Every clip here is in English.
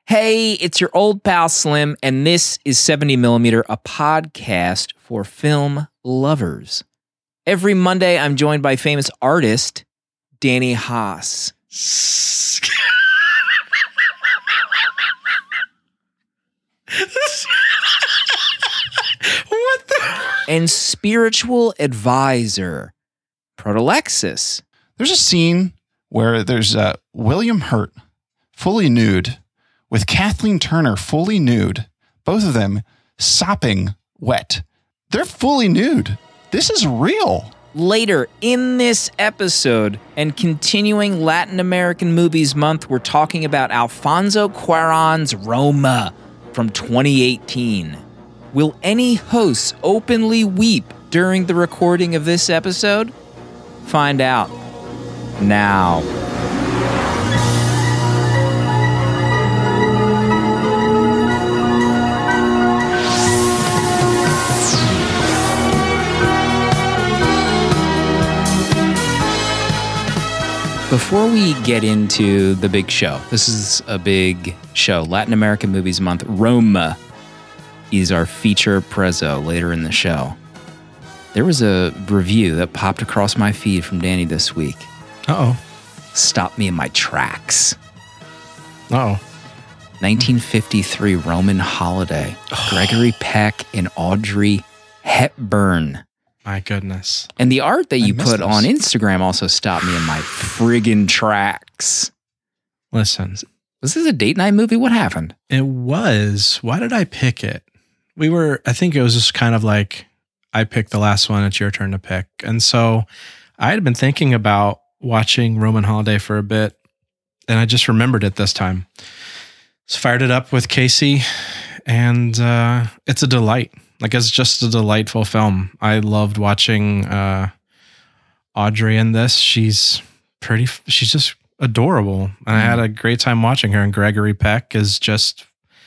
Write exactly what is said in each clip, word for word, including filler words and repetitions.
Hey, it's your old pal Slim, and this is seventy millimeter, a podcast for film lovers. Every Monday, I'm joined by famous artist Danny Haas. What the? And spiritual advisor Protolexis. There's a scene where there's uh, William Hurt fully nude with Kathleen Turner fully nude, both of them sopping wet. They're fully nude. This is real. Later in this episode, and continuing Latin American Movies Month, we're talking about Alfonso Cuarón's Roma from twenty eighteen. Will any hosts openly weep during the recording of this episode? Find out now. Before we get into the big show, this is a big show, Latin American Movies Month. Roma is our feature prezzo later in the show. There was a review that popped across my feed from Danny this week. Uh-oh. Stopped me in my tracks. Uh-oh. nineteen fifty-three Roman Holiday. Gregory Peck and Audrey Hepburn. My goodness. And the art that you I put missed on this. Instagram also stopped me in my friggin' tracks. Listen, Was this a date night movie? What happened? it was. Why did I pick it? We were, I think it was just kind of like, I picked the last one, it's your turn to pick. And so I had been thinking about watching Roman Holiday for a bit, and I just remembered it this time. So fired it up with Casey, and uh, it's a delight. Like, it's just a delightful film. I loved watching uh, Audrey in this. She's pretty, she's just adorable. And I had a great time watching her. And Gregory Peck is just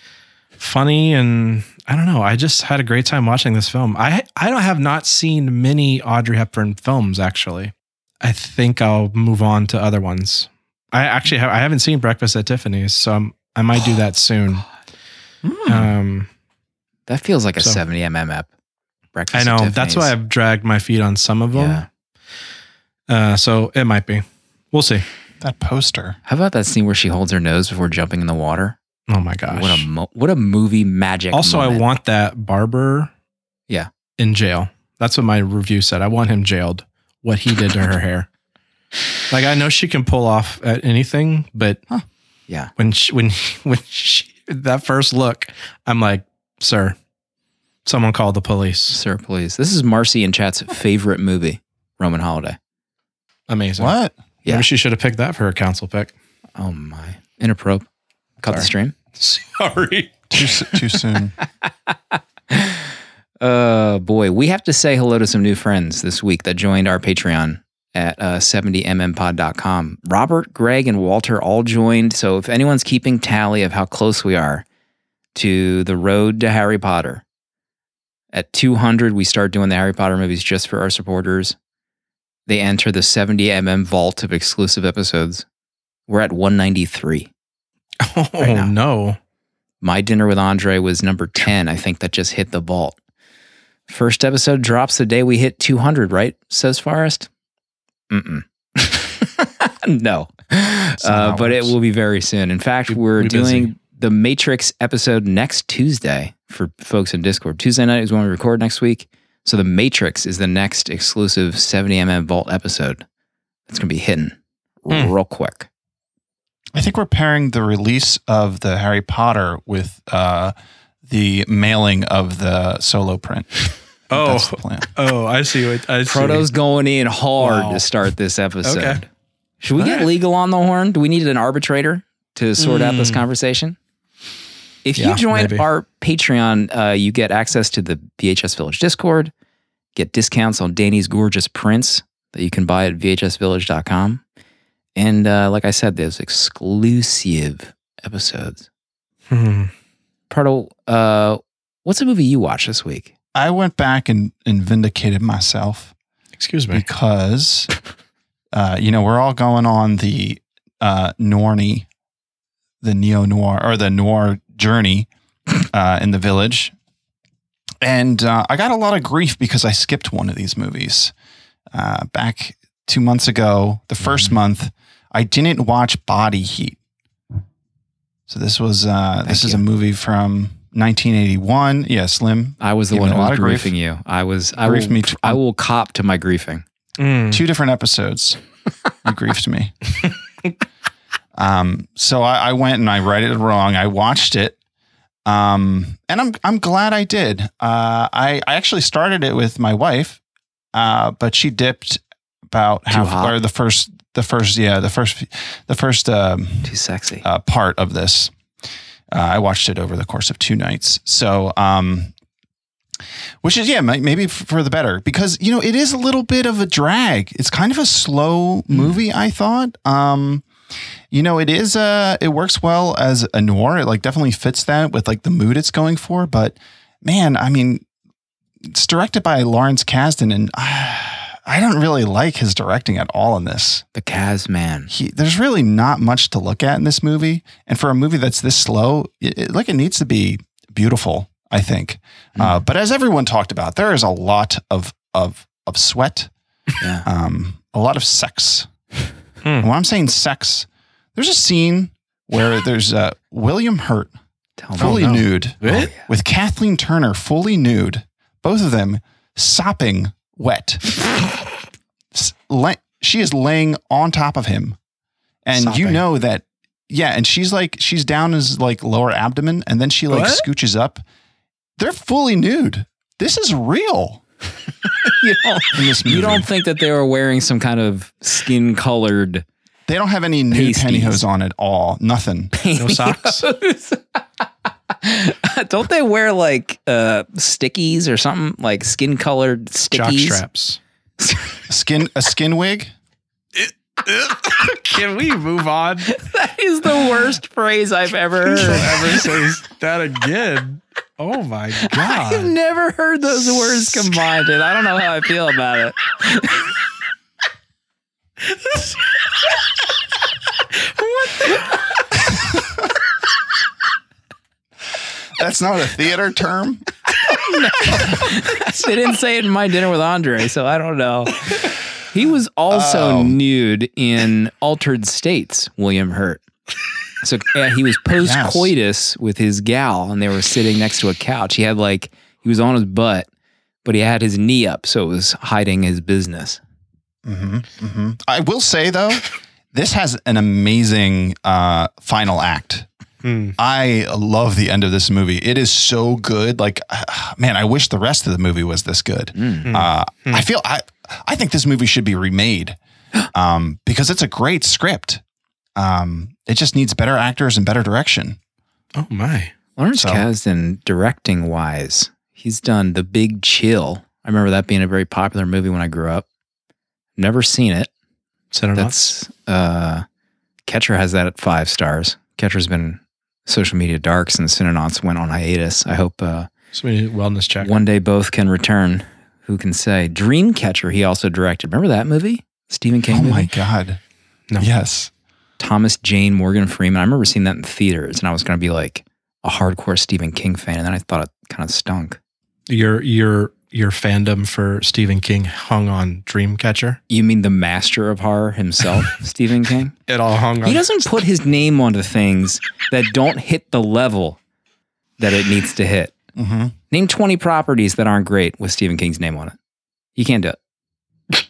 funny. And I don't know, I just had a great time watching this film. I, I don't have not seen many Audrey Hepburn films, actually. I think I'll move on to other ones. I actually have, I haven't seen Breakfast at Tiffany's, so I'm, I might do that soon. Mm. Um, That feels like a So- seventy millimeter ep. Breakfast I at know. Tiffany's. That's why I've dragged my feet on some of them. Yeah. Uh, so it might be. We'll see. That poster. How about that scene where she holds her nose before jumping in the water? Oh my gosh. What a mo- what a movie magic. also, moment. I want that barber Yeah. in jail. That's what my review said. I want him jailed. What he did to her hair. Like, I know she can pull off at anything, but Yeah. when she, when when she, that first look, I'm like, sir, someone call the police. Sir, please. This is Marcy and Chat's favorite movie, Roman Holiday. Amazing. What? Yeah. Maybe she should have picked that for her council pick. Oh my. Inappropriate. Cut the Sorry. stream. Sorry. Too s- too soon. Uh, boy, we have to say hello to some new friends this week that joined our Patreon at uh, seventy m m pod dot com. Robert, Greg, and Walter all joined. So if anyone's keeping tally of how close we are to the road to Harry Potter, at two hundred, we start doing the Harry Potter movies just for our supporters. They enter the seventy millimeter vault of exclusive episodes. We're at one ninety-three. Oh, Right now. no. My Dinner with Andre was number ten. I think that just hit the vault. First episode drops the day we hit two hundred, right? Says Forrest. Mm-mm. No. not Uh, how it but it works. will be very soon. In fact, We- we're we doing busy. the Matrix episode next Tuesday for folks in Discord. Tuesday night is when we record next week. So the Matrix is the next exclusive seventy millimeter vault episode. It's going to be hitting Hmm. real quick. I think we're pairing the release of the Harry Potter with uh, the mailing of the solo print. Oh. That's the plan. Oh, I see what I see. Proto's going in hard Wow. to start this episode. Okay. Should we All get right. legal on the horn? Do we need an arbitrator to sort out this Mm. conversation? If Yeah, you join maybe. our Patreon, uh, you get access to the V H S Village Discord, get discounts on Danny's gorgeous prints that you can buy at v h s village dot com. And uh, like I said, there's exclusive episodes. Hmm. Proto, uh, what's a movie you watched this week? I went back and, and vindicated myself Excuse me. because, uh, you know, we're all going on the uh, Norny the neo noir or the noir journey uh, in the Village. And uh, I got a lot of grief because I skipped one of these movies. Uh, back two months ago, the first mm-hmm. month, I didn't watch Body Heat. So this was uh, this you. is a movie from nineteen eighty-one. Yeah, Slim. I was the one who was griefing you. I was. I will, me t- I will cop to my griefing. Mm. Two different episodes. You griefed me. um. So I, I went and I read it wrong. I watched it. Um. And I'm I'm glad I did. Uh. I I actually started it with my wife. Uh. But she dipped about Too half hot. or the first the first yeah the first the first um. Too sexy. Uh, part of this. Uh, I watched it over the course of two nights. So, um, which is, yeah, maybe for the better because, you know, it is a little bit of a drag. It's kind of a slow movie, mm. I thought. Um, you know, it is, uh, it works well as a noir. It like definitely fits that with like the mood it's going for. But man, I mean, it's directed by Lawrence Kasdan and uh, I don't really like his directing at all in this. The Kaz man. He, there's really not much to look at in this movie. And for a movie that's this slow, it, it, like it needs to be beautiful, I think. Mm. Uh, but as everyone talked about, there is a lot of, of, of sweat, yeah. um, a lot of sex. And when I'm saying sex, there's a scene where there's uh, William Hurt Tell fully me. Oh, no. nude oh, yeah. with Kathleen Turner fully nude, both of them sopping wet. She is laying on top of him. And Sopping. you know that, yeah. And she's like, she's down his like lower abdomen and then she like What? scooches up. They're fully nude. This is real. you, don't, in this movie. you don't think that they were wearing some kind of skin colored. They don't have any nude pasties. pantyhose on at all. Nothing. No socks. Don't they wear like uh, stickies or something like skin colored Jock stickies? straps. Skin, a skin wig. Can we move on? That is the worst phrase I've ever heard. Don't ever say that again. Oh my God. I've never heard those words combined, and I don't know how I feel about it. What the? That's not a theater term. No. They didn't say it in My Dinner with Andre, so I don't know. He was also Oh. nude in Altered States, William Hurt. So uh, he was post-coitus with his gal, and they were sitting next to a couch. He had like, he was on his butt, but he had his knee up, so it was hiding his business. Mm-hmm, mm-hmm. I will say, though, this has an amazing uh, final act. Hmm. I love the end of this movie. It is so good. Like, uh, man, I wish the rest of the movie was this good. Mm. Uh, I feel I I think this movie should be remade um, because it's a great script. Um, it just needs better actors and better direction. Oh my. Lawrence So- Kasdan, directing wise, he's done The Big Chill. I remember that being a very popular movie when I grew up. Never seen it. Center That's uh, Catcher has that at five stars. Catcher's been social media dark since Cinenauts went on hiatus. I hope uh, So we need a wellness check. one day both can return. Who can say? Dreamcatcher he also directed. Remember that movie? Stephen King Oh movie? my God. No. Yes. Thomas Jane Morgan Freeman. I remember seeing that in theaters, and I was going to be like a hardcore Stephen King fan, and then I thought it kind of stunk. Your your your fandom for Stephen King hung on Dreamcatcher? You mean the master of horror himself, Stephen King? It all hung on. He doesn't put his name onto things that don't hit the level that it needs to hit. Mm-hmm. Name twenty properties that aren't great with Stephen King's name on it. You can't do it.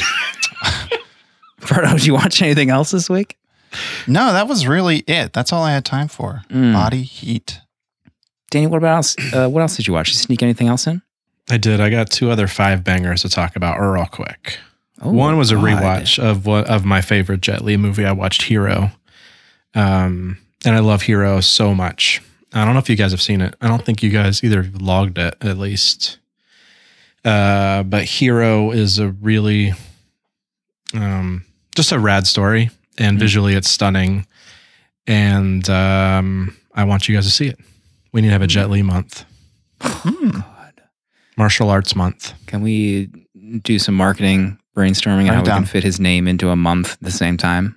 Berto, did you watch anything else this week? No, that was really it. That's all I had time for. Mm. Body Heat. Danny, what about else? Uh, what else did you watch? Did you sneak anything else in? I did. I got two other five bangers to talk about real quick. Oh, One was a God. rewatch of what of my favorite Jet Li movie. I watched Hero, um, and I love Hero so much. I don't know if you guys have seen it. I don't think you guys either have logged it, at least. Uh, but Hero is a really um, just a rad story, and visually it's stunning. And um, I want you guys to see it. We need to have a Jet Li month, Hmm. God. martial arts month. Can we do some marketing brainstorming on Write how it we can down. fit his name into a month at the same time?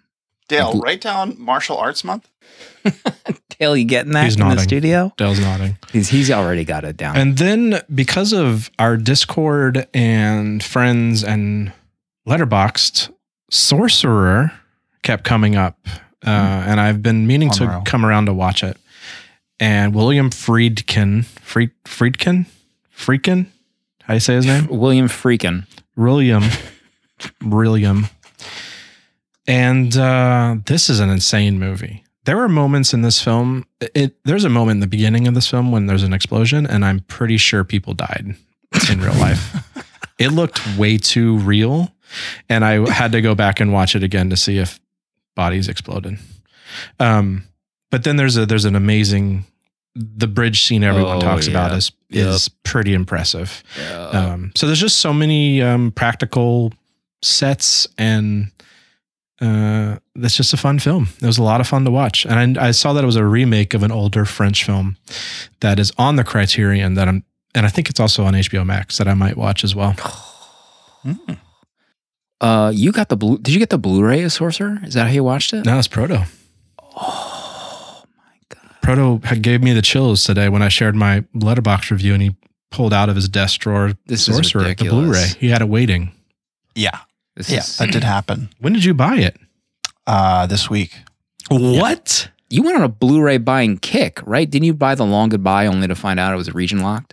Dale, Bl- write down Martial Arts Month. Dale, you getting that He's in the nodding. studio? Dale's nodding. He's he's already got it down. And then because of our Discord and friends and Letterboxd, Sorcerer kept coming up. Uh, and I've been meaning to Unreal. come around to watch it. And William Friedkin, Fried, Friedkin, Friedkin, how do you say his name? William Freakin. William, William. And uh, this is an insane movie. There are moments in this film. It, there's a moment in the beginning of this film when there's an explosion, and I'm pretty sure people died in real life. It looked way too real, and I had to go back and watch it again to see if bodies exploded. Um, but then there's a there's an amazing the bridge scene everyone Oh, talks yeah. about is is pretty impressive. Yeah. Um, so there's just so many um, practical sets, and uh, that's just a fun film. It was a lot of fun to watch, and I, I saw that it was a remake of an older French film that is on the Criterion that I'm, and I think it's also on H B O Max that I might watch as well. Mm. uh, you got the blue? Did you get the Blu-ray of Sorcerer? Is that how you watched it? No, it's Proto. Oh my god! Proto had- gave me the chills today when I shared my Letterboxd review, and he pulled out of his desk drawer This is Sorcerer, the ridiculous. Blu-ray. He had it waiting. Yeah, This yeah, is, that did happen When did you buy it? uh, this week. What? you went on a Blu-ray buying kick, right? Didn't you buy The Long Goodbye only to find out it was region locked?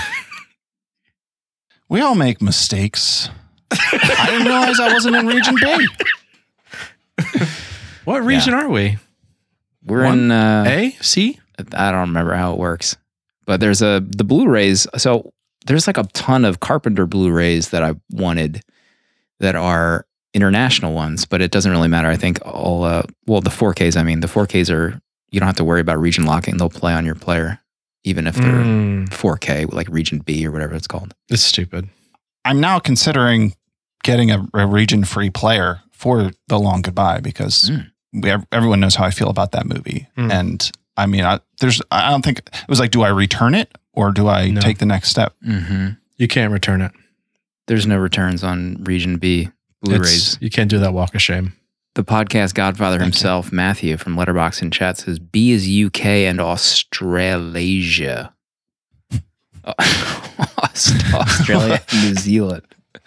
We all make mistakes. I didn't realize I wasn't in Region B. What region are we? We're One? in. Uh, A? C? I don't remember how it works, but there's a the Blu-rays. So there's like a ton of Carpenter Blu-rays that I wanted that are international ones, but it doesn't really matter. I think all uh, well the four Ks. I mean the four Ks are you don't have to worry about region locking. They'll play on your player even if they're Mm, four K, like region B or whatever it's called. it's stupid. I'm now considering getting a, a region-free player for The Long Goodbye because Mm. we, everyone knows how I feel about that movie. Mm. And I mean, I, there's I don't think it was like, do I return it or do I No. take the next step? Mm-hmm. You can't return it. There's no returns on region B Blu-rays. It's, you can't do that walk of shame. The podcast godfather Okay. himself, Matthew from Letterboxd in chat, says B is U K and Australasia. Aust- Australia and New Zealand.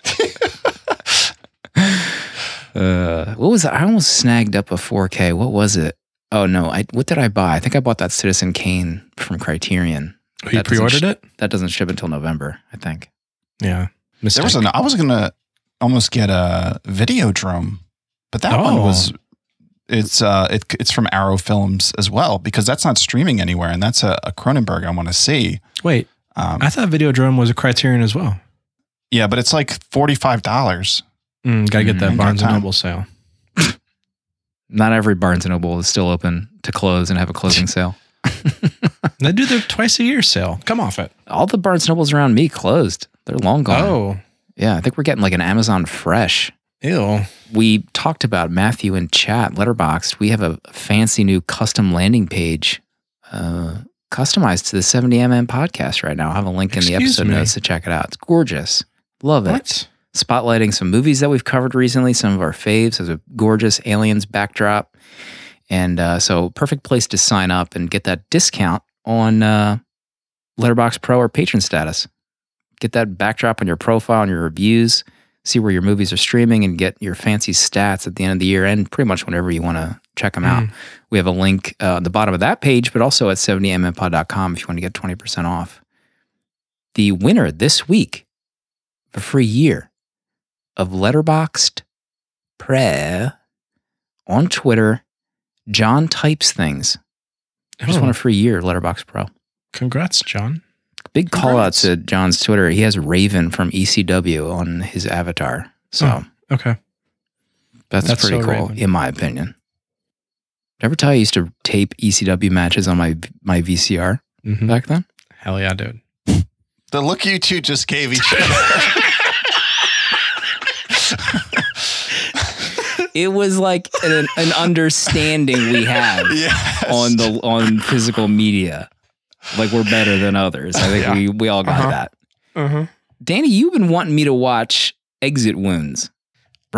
uh, what was it? I almost snagged up a four K. What was it? Oh no! I what did I buy? I think I bought that Citizen Kane from Criterion. Oh, you That doesn't pre-ordered sh- it? That doesn't ship until November, I think. Yeah. Mistake. There was an I was gonna almost get a Videodrome, but that one Oh. was it's uh it, it's from Arrow Films as well because that's not streaming anywhere and that's a, a Cronenberg I want to see. Wait, Um, I thought Videodrome was a Criterion as well. yeah, but it's like forty-five dollars. Mm, gotta get that Mm, Barnes and time. Noble sale. Not every Barnes and Noble is still open to close and have a closing sale. They do their twice a year sale. Come off it. All the Barnes and Nobles around me closed. They're long gone. Oh, Yeah, I think we're getting like an Amazon Fresh. ew. We talked about Matthew in chat, Letterboxd. We have a fancy new custom landing page uh, customized to the seventy millimeter podcast right now. I'll have a link in the Excuse episode me. notes to check it out. It's gorgeous. Love it. What? Spotlighting some movies that we've covered recently, some of our faves. There's a gorgeous Aliens backdrop. And uh, so perfect place to sign up and get that discount on uh, Letterboxd Pro or patron status. Get that backdrop on your profile and your reviews. See where your movies are streaming and get your fancy stats at the end of the year and pretty much whenever you want to check them out. Mm. We have a link uh, at the bottom of that page, but also at seventy m m pod dot com if you want to get twenty percent off. The winner this week for free year of Letterboxd Pro on Twitter, John Types Things. I just Oh. won a free year of Letterboxd Pro. Congrats, John. Big call out Congrats. to John's Twitter. He has Raven from E C W on his avatar. So Oh. Okay. that's, That's pretty so cool, Raven. in my opinion. Did I ever tell you I used to tape E C W matches on my my V C R Mhm. back then? Hell yeah, dude. The look you two just gave each other. It was like an, an understanding we have Yes. on the on physical media. Like we're better than others. I think Yeah. we, we all got Uh-huh. that. Uh-huh. Danny, you've been wanting me to watch Exit Wounds, right?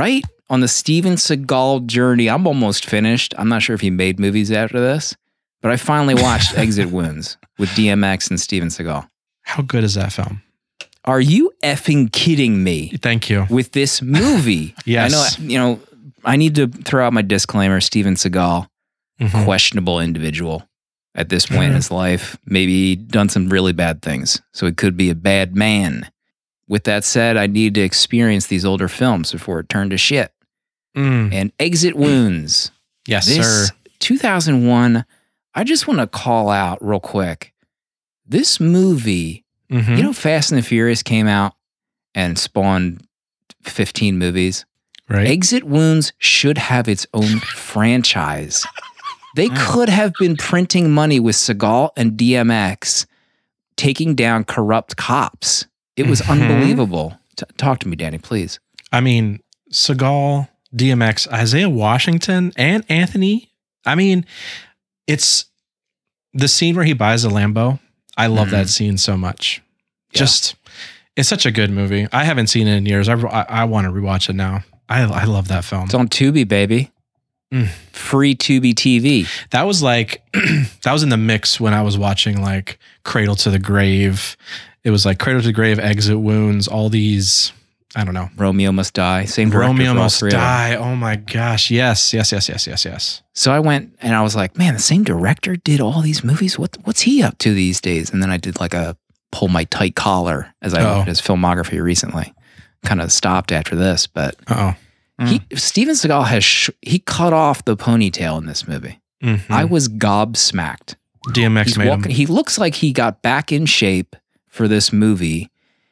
on the Steven Seagal journey. I'm almost finished. I'm not sure if he made movies after this, but I finally watched Exit Wounds with D M X and Steven Seagal. How good is that film? Are you effing kidding me? Thank you. With this movie? Yes. I know, you know, I need to throw out my disclaimer. Steven Seagal, Mhm. questionable individual at this point in Mhm. his life. Maybe done some really bad things. So he could be a bad man. With that said, I need to experience these older films before it turned to shit. Mm. And Exit Wounds. Yes, This sir. two thousand one, I just want to call out real quick. This movie, Mhm. you know, Fast and the Furious came out and spawned fifteen movies. Right? Exit Wounds should have its own franchise. They could have been printing money with Seagal and D M X taking down corrupt cops. It was Mhm. unbelievable. T- talk to me, Danny, please. I mean, Seagal, D M X, Isaiah Washington, and Anthony. I mean, it's the scene where he buys a Lambo. I love Mhm. that scene so much. Yeah. Just, it's such a good movie. I haven't seen it in years. I, I, I want to rewatch it now. I, I love that film. It's on Tubi, baby. Mm. Free Tubi T V. That was like, that was in the mix when I was watching like Cradle to the Grave. It was like Cradle to the Grave, Exit Wounds, all these, I don't know. Romeo Must Die. Same director Romeo for all Must three of them. Die. Oh my gosh. Yes, yes, yes, yes, yes, yes. So I went and I was like, man, the same director did all these movies. What what's he up to these days? And then I did like a pull my tight collar as I Uh-oh. looked at his filmography recently. Kind of stopped after this, but Uh oh. he Steven Seagal has sh- he cut off the ponytail in this movie. Mm-hmm. I was gobsmacked. D M X He's made walking, him. he looks like he got back in shape for this movie.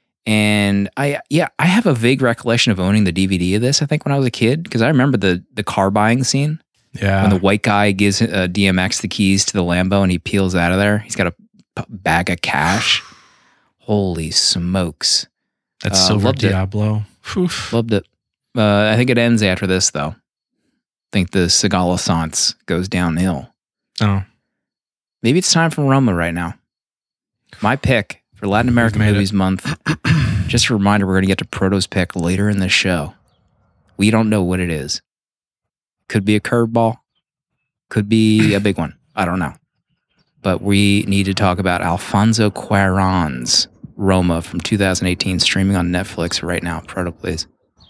And I, yeah, I have a vague recollection of owning the D V D of this, I think, when I was a kid, because I remember the the car buying scene Yeah. when the white guy gives uh, D M X the keys to the Lambo and he peels out of there. He's got a p- bag of cash. Holy smokes. That's uh, Silver loved it. Diablo. Oof. Loved it. Uh, I think it ends after this, though. I think the Seagal-assance goes downhill. Oh. Maybe it's time for Roma right now. My pick for Latin American made it. Movies Month. Just a reminder, we're going to get to Proto's pick later in the show. We don't know what it is. Could be a curveball. Could be a big one. I don't know. But we need to talk about Alfonso Cuarón's Roma from two thousand eighteen, streaming on Netflix right now. Proto, please.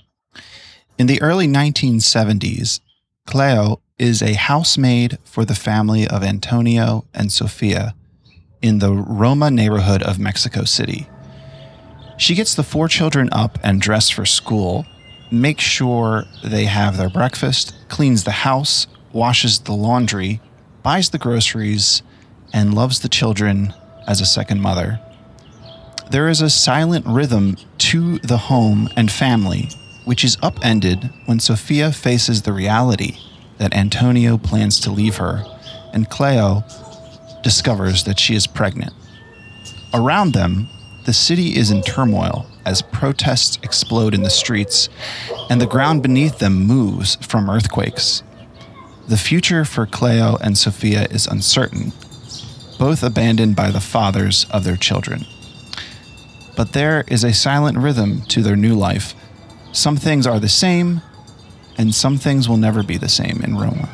In the early nineteen seventies, Cleo is a housemaid for the family of Antonio and Sofia in the Roma neighborhood of Mexico City. She gets the four children up and dressed for school, makes sure they have their breakfast, cleans the house, washes the laundry, buys the groceries, and loves the children as a second mother. There is a silent rhythm to the home and family, which is upended when Sofia faces the reality that Antonio plans to leave her, and Cleo discovers that she is pregnant. Around them, the city is in turmoil as protests explode in the streets, and the ground beneath them moves from earthquakes. The future for Cleo and Sofia is uncertain, both abandoned by the fathers of their children. But there is a silent rhythm to their new life. Some things are the same, and some things will never be the same in Roma.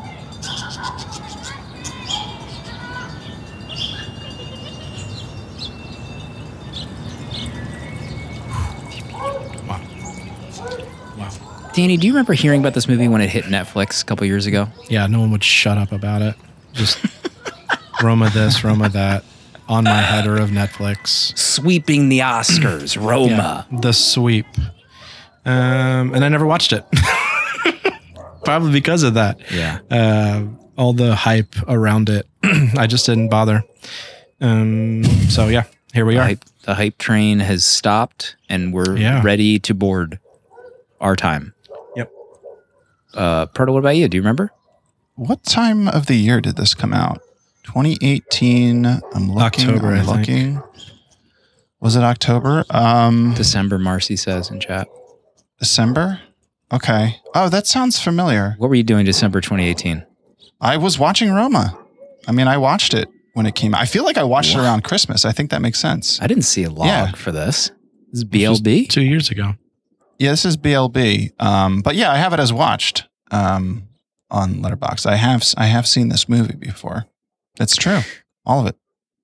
Wow. Wow. Danny, do you remember hearing about this movie when it hit Netflix a couple years ago? Yeah, no one would shut up about it. Just Roma this, Roma that, on my header of Netflix. Sweeping the Oscars, Roma. Yeah, the sweep. Um, and I never watched it. Probably because of that. Yeah. Uh, all the hype around it. I just didn't bother. Um, so yeah, here we The are. hype, the hype train has stopped, and we're Yeah. ready to board our time. Yep. Uh, Proto, what about you? Do you remember? What time of the year did this come out? twenty eighteen. I'm looking. October, I'm I think. looking. Was it October? Um, December, Marcy says in chat. December? Okay. Oh, that sounds familiar. What were you doing December twenty eighteen? I was watching Roma. I mean, I watched it when it came out. I feel like I watched it around Christmas. I think that makes sense. I didn't see a log Yeah. for this. This is B L B? Two years ago. Yeah, this is B L B. Um, but yeah, I have it as watched um, on Letterboxd. I have I have seen this movie before. That's true. All of it.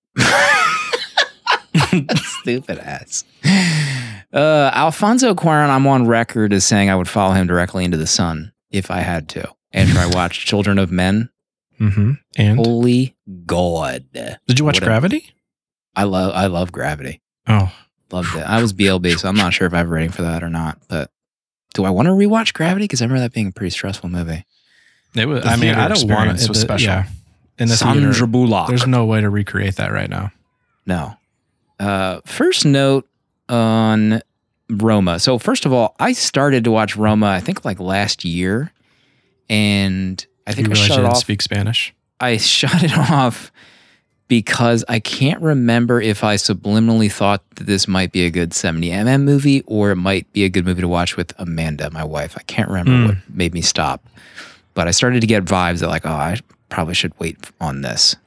Stupid ass. Uh, Alfonso Cuarón, I'm on record as saying I would follow him directly into the sun if I had to. After I watched Children of Men. Mm-hmm. And Holy God. did you watch What a- Gravity? I love I love Gravity. Oh, Loved it. I was B L B, so I'm not sure if I have a rating for that or not. But do I want to rewatch Gravity? Because I remember that being a pretty stressful movie. it was. The I mean, theater I don't want experience it. was the- special. Yeah, in the Sandra theater, Bullock. there's no way to recreate that right now. No. Uh, first note on Roma. So first of all, I started to watch Roma, I think like last year. And I think you I realize shut you it didn't off. speak Spanish? I shut it off because I can't remember if I subliminally thought that this might be a good seventy millimeter movie or it might be a good movie to watch with Amanda, my wife. I can't remember Mm. what made me stop. But I started to get vibes that like, oh, I probably should wait on this.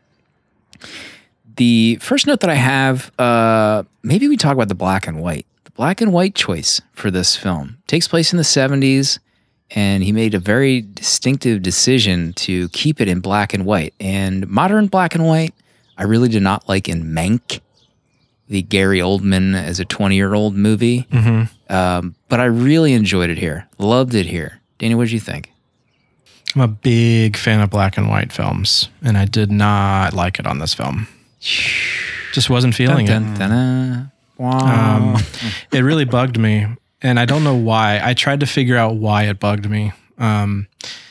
The first note that I have, uh, maybe we talk about the black and white. The black and white choice for this film takes place in the seventies, and he made a very distinctive decision to keep it in black and white. And modern black and white, I really did not like in Mank, the Gary Oldman as a twenty-year-old movie. Mm-hmm. Um, but I really enjoyed it here. Loved it here. Danny, what did you think? I'm a big fan of black and white films, and I did not like it on this film. Just wasn't feeling Dun, it. dun, dun, wow. Um, it really bugged me, and I don't know why. I tried to figure out why it bugged me, um,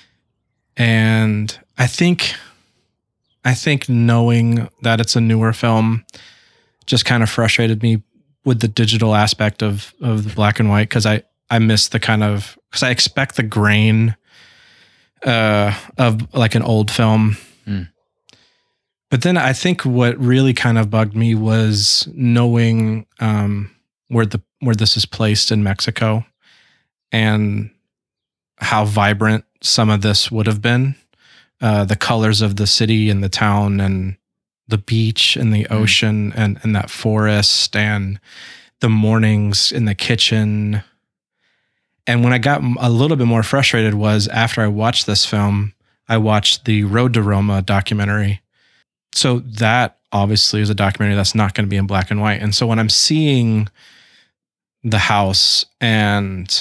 and I think, I think knowing that it's a newer film just kind of frustrated me with the digital aspect of of the black and white because I I miss the kind of because I expect the grain uh, of like an old film. Mm. But then I think what really kind of bugged me was knowing um, where the where this is placed in Mexico and how vibrant some of this would have been. Uh, the colors of the city and the town and the beach and the ocean and, and that forest and the mornings in the kitchen. And when I got a little bit more frustrated was after I watched this film, I watched the Road to Roma documentary. So that obviously is a documentary that's not going to be in black and white. And so when I'm seeing the house and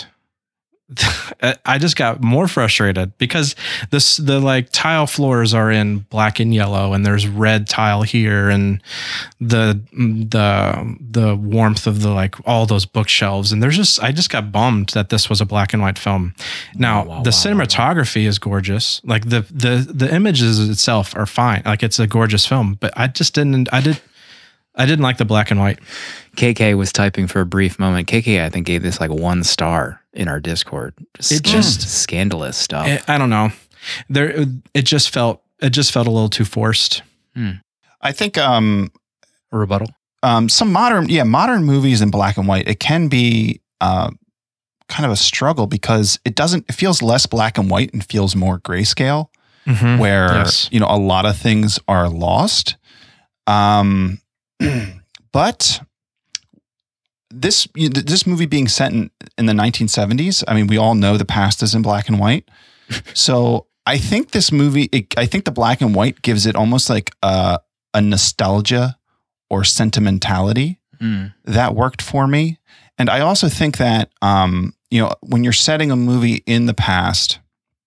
I just got more frustrated because this, the like tile floors are in black and yellow and there's red tile here and the, the, the warmth of the, like all those bookshelves. And there's just, I just got bummed that this was a black and white film. Now Wow, wow, the wow, cinematography is gorgeous. Like the, the, the images itself are fine. Like it's a gorgeous film, but I just didn't, I did, I didn't like the black and white. K K was typing for a brief moment. K K, I think, gave this like one star in our Discord. Just, It just just- scandalous stuff. I, I don't know. There, it just felt, it just felt a little too forced. I think um, A rebuttal? um, some modern, yeah, modern movies in black and white, it can be uh, kind of a struggle because it doesn't, it feels less black and white and feels more grayscale, Mm-hmm. where, Yes. you know, a lot of things are lost. Um, but this, you- this movie being set in, in the nineteen seventies, I mean, we all know the past is in black and white. So I think this movie, it, I think the black and white gives it almost like a, a nostalgia or sentimentality Mm. that worked for me. And I also think that, um, you know, when you're setting a movie in the past,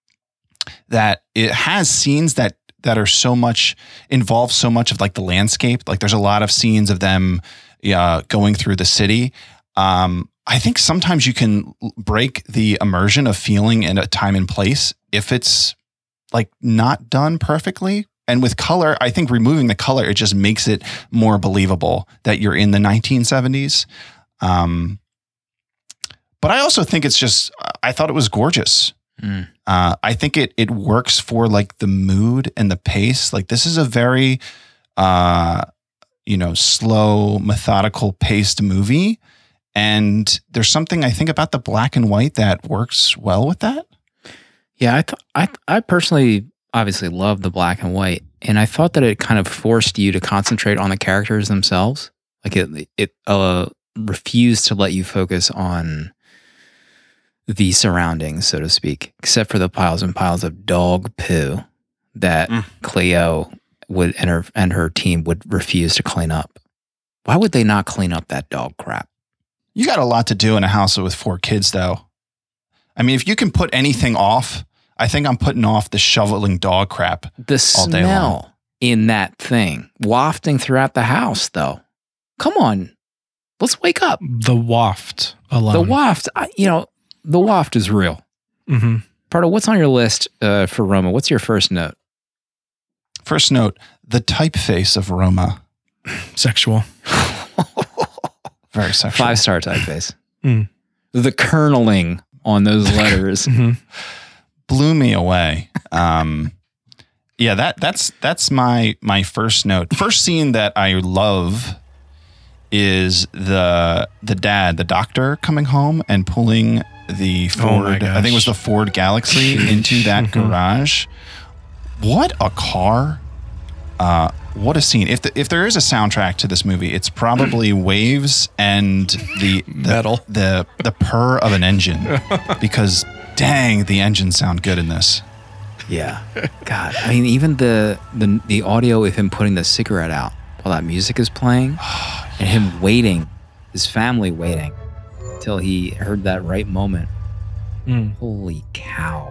that it has scenes that, that are so much involve so much of like the landscape. Like there's a lot of scenes of them uh, going through the city. Um, I think sometimes you can l- break the immersion of feeling in a time and place if it's like not done perfectly. And with color, I think removing the color, it just makes it more believable that you're in the nineteen seventies. Um, but I also think it's just, I thought it was gorgeous. Mm. Uh, I think it it works for like the mood and the pace. Like this is a very, uh, you know, slow, methodical paced movie. And there's something I think about the black and white that works well with that. Yeah, I thought I I personally obviously love the black and white, and I thought that it kind of forced you to concentrate on the characters themselves. Like it it uh, refused to let you focus on the surroundings, so to speak, except for the piles and piles of dog poo that mm. Cleo would and her and her team would refuse to clean up. Why would they not clean up that dog crap? You got a lot to do in a house with four kids, though. I mean, if you can put anything off, I think I'm putting off the shoveling dog crap. The all day long. Smell in that thing wafting throughout the house, though. Come on, let's wake up. The waft alone. The waft, I, you know, the waft is real. Mm-hmm. Pardo, what's on your list uh, for Roma? What's your first note? First note, the typeface of Roma. Sexual. Very sexual. Five-star typeface. Mm. The kerneling on those letters. Mm-hmm. Blew me away. Um, yeah, that that's that's my my first note. First scene that I love is the the dad, the doctor, coming home and pulling the Ford, oh I think it was the Ford Galaxy, into that garage. What a car. Uh, what a scene. If the, if there is a soundtrack to this movie, it's probably waves and the, the metal, the, the purr of an engine, because dang, the engines sound good in this. Yeah. God. I mean, even the, the, the audio of him putting the cigarette out while that music is playing and him waiting, his family waiting till he heard that right moment. Mm. Holy cow.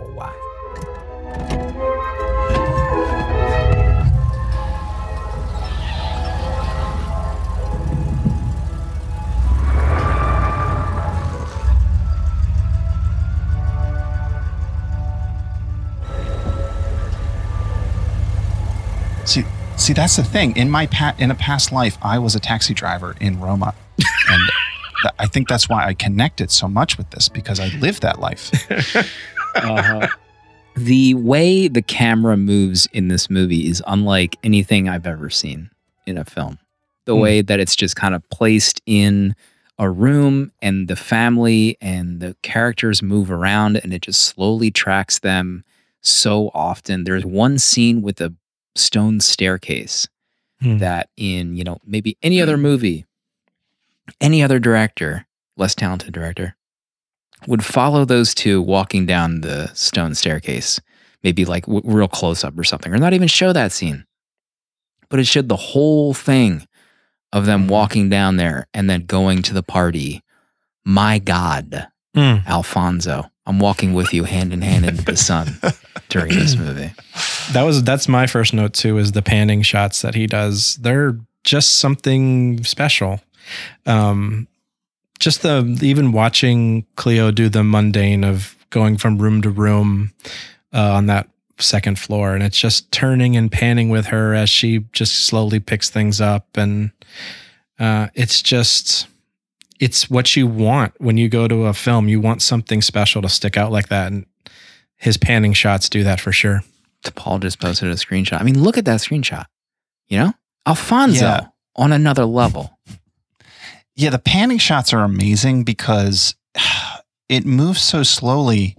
See, see, that's the thing. In my pa- in a past life, I was a taxi driver in Roma, and th- I think that's why I connected so much with this, because I lived that life. uh-huh. The way the camera moves in this movie is unlike anything I've ever seen in a film. The mm. way that it's just kind of placed in a room, and the family and the characters move around, and it just slowly tracks them so often. There's one scene with a stone staircase hmm. that in, you know, maybe any other movie, any other director, less talented director, would follow those two walking down the stone staircase, maybe like w- real close up or something, or not even show that scene. But it showed the whole thing of them walking down there and then going to the party. My God, mm. Alfonso, I'm walking with you hand in hand into the sun during this movie. That was that's my first note too, is the panning shots that he does. They're just something special. Um, just the even watching Cleo do the mundane of going from room to room uh, on that second floor, and it's just turning and panning with her as she just slowly picks things up, and uh, it's just it's what you want when you go to a film. You want something special to stick out like that, and his panning shots do that for sure. Paul just posted a screenshot. I mean, look at that screenshot. You know, Alfonso yeah. on another level. Yeah, the panning shots are amazing because it moves so slowly,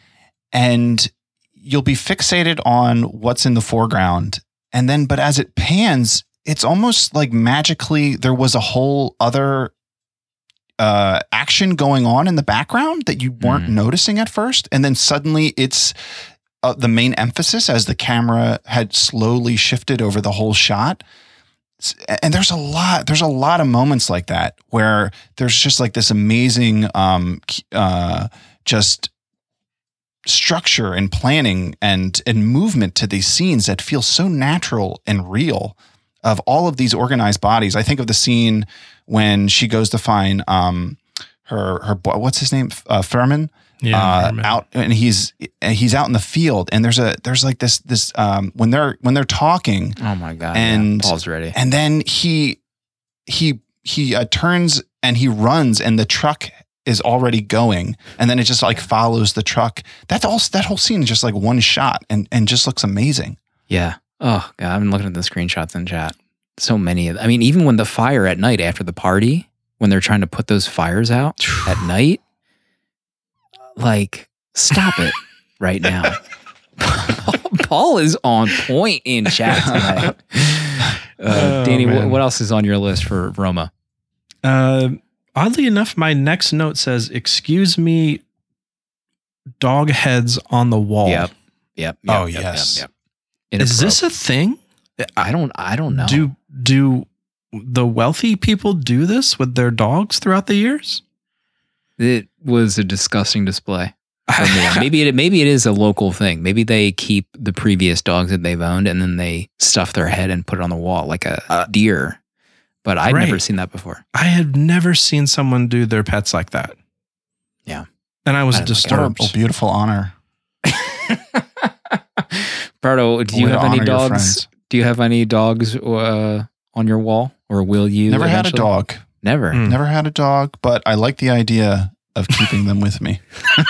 and you'll be fixated on what's in the foreground. And then, but as it pans, it's almost like magically there was a whole other uh, action going on in the background that you weren't mm. noticing at first. And then suddenly it's uh, the main emphasis as the camera had slowly shifted over the whole shot. And there's a lot, there's a lot of moments like that where there's just like this amazing, um, uh, just structure and planning and, and movement to these scenes that feel so natural and real, of all of these organized bodies. I think of the scene when she goes to find, um, her, her, what's his name? Uh, Furman. Yeah, uh, out, and he's he's out in the field, and there's a there's like this this um when they're when they're talking. Oh my God! And yeah, Paul's ready. And then he he he uh, turns and he runs, and the truck is already going, and then it just like follows the truck. That's all. That whole scene is just like one shot, and and just looks amazing. Yeah. Oh God, I've been looking at the screenshots in chat. So many of. I mean, even when the fire at night after the party, when they're trying to put those fires out at night. Like, stop it right now. Paul is on point in chat tonight. Uh, oh, Danny, man. what else is on your list for Roma? Uh, oddly enough, my next note says, "Excuse me, dog heads on the wall. Yep. Yep. yep Oh, yep, yes. Yep, yep. Is this a thing? I don't. I don't know. Do do the wealthy people do this with their dogs throughout the years? It was a disgusting display. for me. Maybe it. Maybe it is a local thing. Maybe they keep the previous dogs that they've owned and then they stuff their head and put it on the wall like a uh, deer. But I'd right. never seen that before. I had never seen someone do their pets like that. Yeah. And I was I disturbed. What a beautiful honor. Pardo, do you Way to have any honor your dogs? friends. Do you have any dogs uh, on your wall, or will you? Never had a eventually? dog. Never. Mm. Never had a dog, but I like the idea of keeping them with me.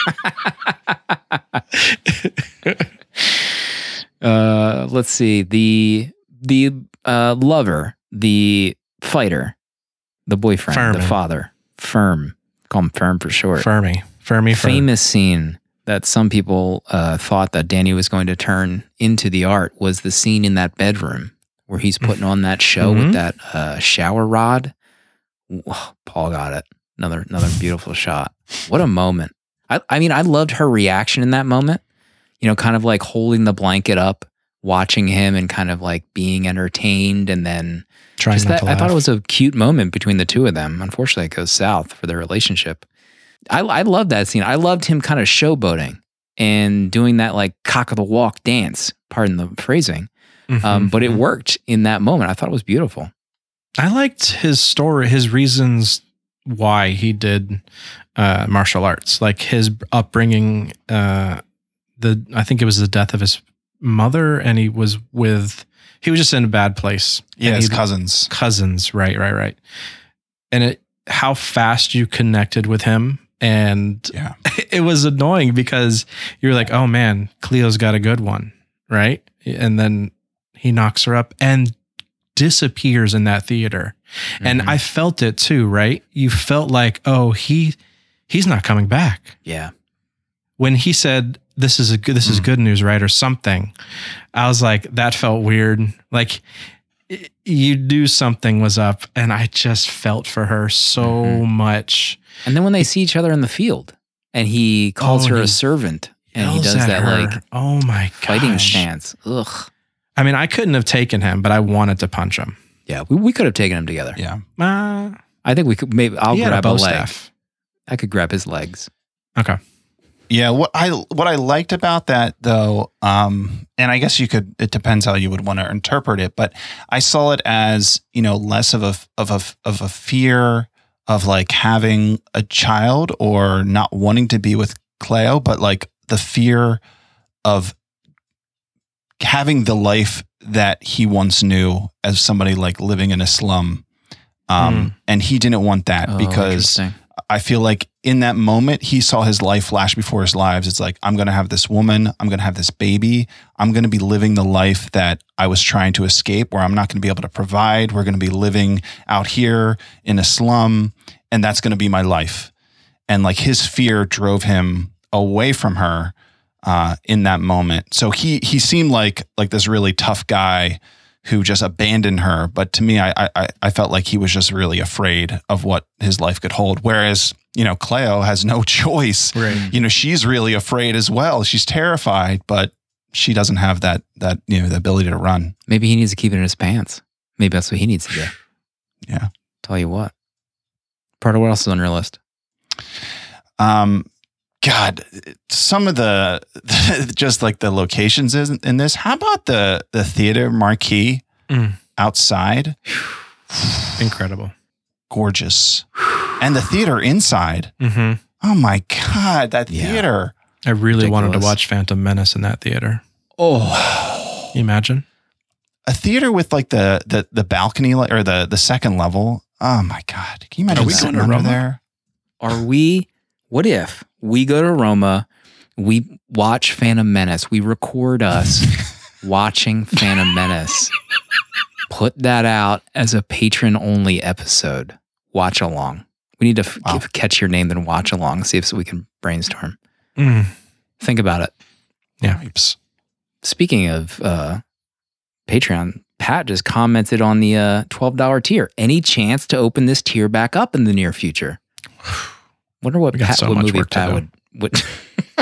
uh, let's see. The the uh, lover, the fighter, the boyfriend, Furman. the father, Firm. Call him Firm for short. Fermi. Fermi. Fermi. Famous scene that some people uh, thought that Danny was going to turn into the art was the scene in that bedroom where he's putting on that show Mhm. with that uh, shower rod. Whoa, Paul got it. Another another beautiful shot. What a moment. I, I mean, I loved her reaction in that moment. You know, kind of like holding the blanket up, watching him and kind of like being entertained. And then Trying just not that, to I thought laugh. it was a cute moment between the two of them. Unfortunately, it goes south for their relationship. I, I love that scene. I loved him kind of showboating and doing that like cock of the walk dance, pardon the phrasing. Um, Mhm. but it worked in that moment. I thought it was beautiful. I liked his story, his reasons why he did uh, martial arts, like his upbringing. Uh, the I think it was the death of his mother, and he was with. He was just in a bad place. Yeah, And his he- cousins. cousins, right, right, right. And it, how fast you connected with him, and Yeah. it was annoying because you were like, "Oh man, Cleo's got a good one," right? And then he knocks her up and disappears in that theater. And Mhm. I felt it too, right? You felt like, "Oh, he he's not coming back." Yeah. When he said, "This is a good this is Mm. good news," right, or something, I was like, that felt weird. Like y- you knew something was up, and I just felt for her so Mhm. much. And then when they see each other in the field and he calls Oh, her and a he servant and he Yells does at that her. like oh my fighting gosh. stance. Ugh. I mean, I couldn't have taken him, but I wanted to punch him. Yeah. We, we could have taken him together. Yeah. Uh, I think we could maybe I'll he had grab a a, bow leg. staff. I could grab his legs. Okay. Yeah, what I what I liked about that though, um, and I guess you could it depends how you would want to interpret it, but I saw it as, you know, less of a of a of a fear of like having a child or not wanting to be with Cleo, but like the fear of having the life that he once knew as somebody like living in a slum. Um, Mm. and he didn't want that Oh, because interesting. I feel like in that moment, he saw his life flash before his lives. It's like, I'm going to have this woman. I'm going to have this baby. I'm going to be living the life that I was trying to escape, where I'm not going to be able to provide. We're going to be living out here in a slum, and that's going to be my life. And like his fear drove him away from her uh, in that moment. So he he seemed like like this really tough guy who just abandoned her. But to me, I, I I felt like he was just really afraid of what his life could hold. Whereas, you know, Cleo has no choice. Right. You know, she's really afraid as well. She's terrified, but she doesn't have that that you know the ability to run. Maybe he needs to keep it in his pants. Maybe that's what he needs to do. Yeah. Tell you what. Part of what else is on your list? Um, God, some of the just like the locations in, in this. How about the the theater marquee Mm. outside? Incredible. Gorgeous, and the theater inside. hmm Oh my God, that Yeah. theater. I really wanted to Ridiculous. watch Phantom Menace in that theater. Oh. Can you imagine? A theater with like the the the balcony le- or the the second level. Oh my God, can you imagine Are we sitting going to under Roma? there? Are we, what if we go to Roma, we watch Phantom Menace, we record us watching Phantom Menace, put that out as a patron only episode, watch along. We need to f- Wow. give, catch your name, then watch along, see if we can brainstorm. Mm. Think about it. Yeah. Oops. Speaking of uh, Patreon, Pat just commented on the uh, twelve dollars tier. Any chance to open this tier back up in the near future? Wonder what We got Pat, so what much movie work to Pat do. would. would we,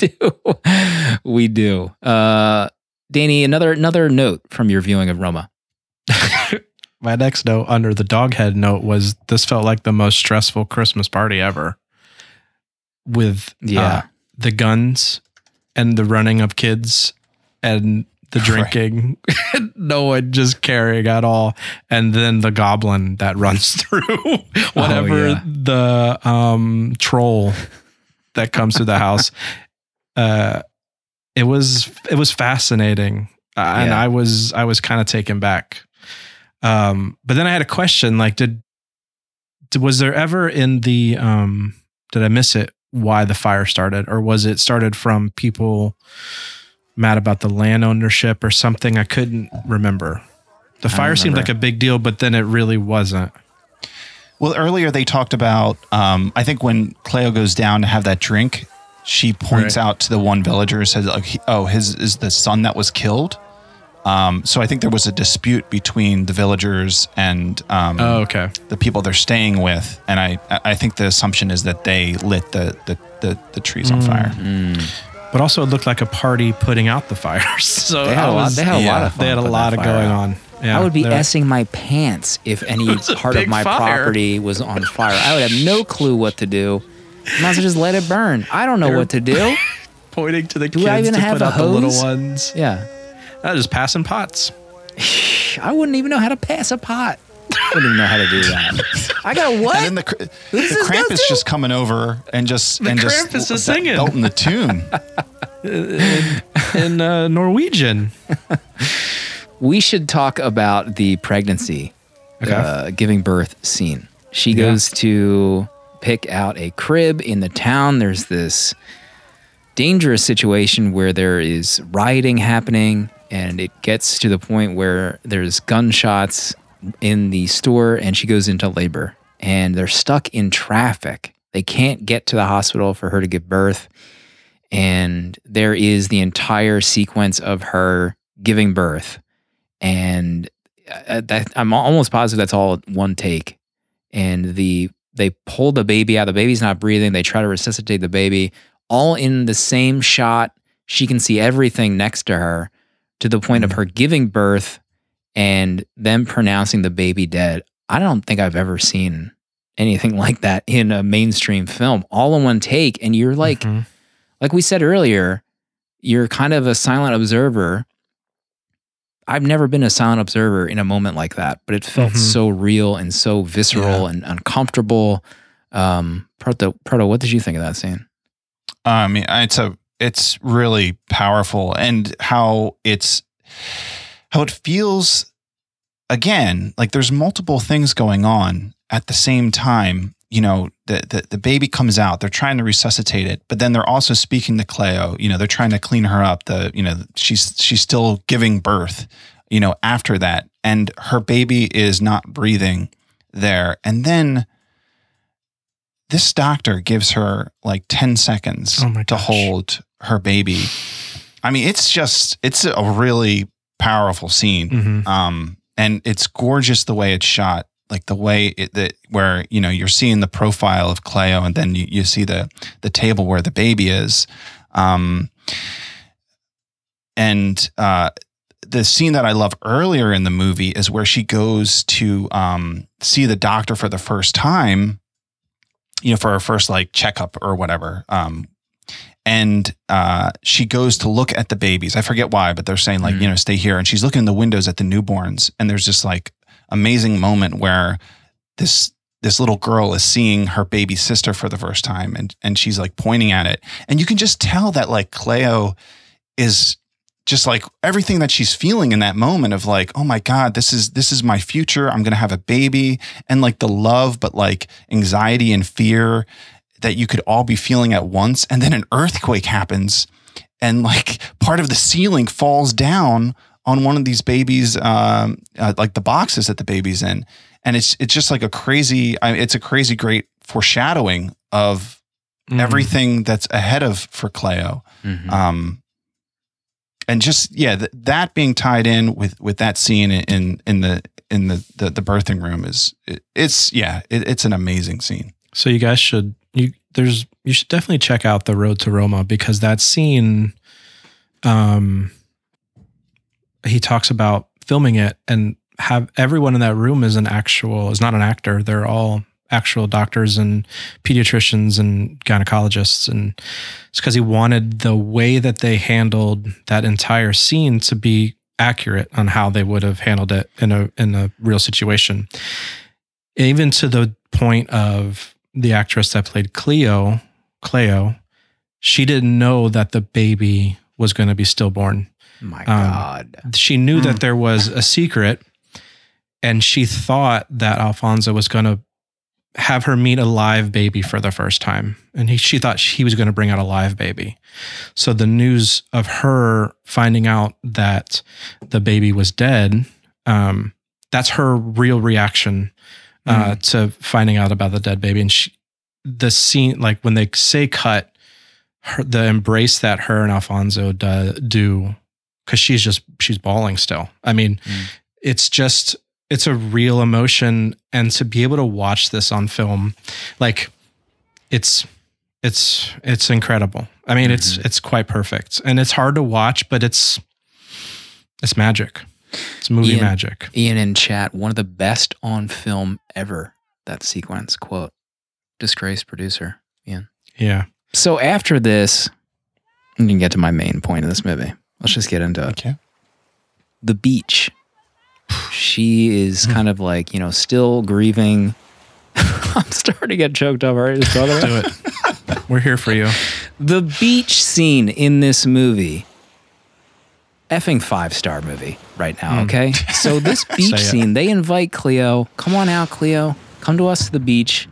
do. We do. Uh, Danny, another another note from your viewing of Roma. My next note under the doghead note was this felt like the most stressful Christmas party ever. With Yeah. uh, the guns and the running of kids and the drinking, no one just caring at all. And then the goblin that runs through whatever yeah. the um, troll that comes to the house. Uh, it was it was fascinating, uh, and Yeah. I was I was kind of taken back. Um, but then I had a question: like, did, did was there ever in the um, did I miss it? Why the fire started, or was it started from people mad about the land ownership or something? I couldn't remember. The fire seemed like a big deal, but then it really wasn't. Well, earlier they talked about, um, I think when Cleo goes down to have that drink, she points Right. out to the one villager, says, like, he- oh, his is the son that was killed. Um, so I think there was a dispute between the villagers and um, Oh, okay. the people they're staying with. And I, I think the assumption is that they lit the, the, the, the trees on fire. But also, it looked like a party putting out the fires. So They had I a lot- was- they had a lot yeah, of fun They had a putting lot that of fire going out. on. Yeah, I would be they're- essing my pants if any was a part of big my fire. property was on fire. I would have no clue what to do. Might as well just let it burn. I don't know They're- what to do. pointing to the Do I kids even to have put a out the little hose? ones. Yeah. I just passing pots. I wouldn't even know how to pass a pot. I wouldn't even know how to do that. I got what? And then the, cr- the This is Krampus no just coming over and just The and Krampus just is singing. belting the tune. In uh, Norwegian. We should talk about the pregnancy, Okay. uh, giving birth scene. She Yeah. goes to pick out a crib in the town. There's this dangerous situation where there is rioting happening, and it gets to the point where there's gunshots in the store, and she goes into labor. And they're stuck in traffic. They can't get to the hospital for her to give birth. And there is the entire sequence of her giving birth. And uh, that, I'm almost positive that's all one take. And the they pull the baby out. The baby's not breathing. They try to resuscitate the baby, all in the same shot. She can see everything next to her, to the point of her giving birth and them pronouncing the baby dead. I don't think I've ever seen anything like that in a mainstream film, all in one take. And you're like, Mhm. like we said earlier, you're kind of a silent observer. I've never been a silent observer in a moment like that, but it felt Mhm. so real and so visceral Yeah. and uncomfortable. Um, Proto, Proto, what did you think of that scene? I mean, it's a it's really powerful, and how it's how it feels. Again, like there's multiple things going on at the same time. You know, the, the the baby comes out. They're trying to resuscitate it, but then they're also speaking to Cleo. You know, they're trying to clean her up. The you know she's she's still giving birth. You know, after that, and her baby is not breathing there, and then this doctor gives her like ten seconds Oh my to gosh. hold her baby. I mean, it's just, it's a really powerful scene. Mhm. Um, and it's gorgeous the way it's shot, like the way it, that where, you know, you're seeing the profile of Cleo, and then you, you see the, the table where the baby is. Um, and, uh, the scene that I love earlier in the movie is where she goes to, um, see the doctor for the first time, you know, for her first like checkup or whatever. Um, and uh, she goes to look at the babies. I forget why, but they're saying like, Mhm. you know, stay here. And she's looking in the windows at the newborns. And there's this like amazing moment where this this little girl is seeing her baby sister for the first time, and and she's like pointing at it. And you can just tell that like Cleo is just like everything that she's feeling in that moment of like, oh my God, this is this is my future. I'm gonna have a baby, and like the love, but like anxiety and fear that you could all be feeling at once. And then an earthquake happens, and like part of the ceiling falls down on one of these babies, um, uh, like the boxes that the baby's in. And it's it's just like a crazy, I it's a crazy great foreshadowing of Mhm. everything that's ahead of for Cleo. Mhm. Um, and just, yeah, th- that being tied in with, with that scene in, in the, in the, the, the birthing room is, it, it's, yeah, it, it's an amazing scene. So you guys should, you there's you should definitely check out The Road to Roma, because that scene, um, he talks about filming it and have everyone in that room is an actual is not an actor. They're all actual doctors and pediatricians and gynecologists, and it's because he wanted the way that they handled that entire scene to be accurate on how they would have handled it in a in a real situation. Even to the point of the actress that played Cleo, Cleo, she didn't know that the baby was going to be stillborn. My God. Um, she knew mm. that there was a secret, and she thought that Alfonso was going to have her meet a live baby for the first time. And he, she thought he was going to bring out a live baby. So the news of her finding out that the baby was dead, um, that's her real reaction uh, mm. to finding out about the dead baby. And she, the scene, like when they say cut, her, the embrace that her and Alfonso do, do because she's just, she's bawling still. I mean, mm. it's just, it's a real emotion. And to be able to watch this on film, like it's, it's, it's incredible. I mean, mm-hmm. it's, it's quite perfect, and it's hard to watch, but it's, it's magic. It's movie Ian, magic. Ian in chat, one of the best on film ever. That sequence, quote, disgraced producer, Ian. Yeah. So after this, we can get to my main point of this movie. Let's just get into it. Okay. The beach. She is kind of like, you know, still grieving. I'm starting to get choked up already. Just talking about it. Do it. We're here for you. The beach scene in this movie, effing five-star movie right now, mm. okay? So this beach scene, they invite Cleo. Come on out, Cleo. Come to us to the beach.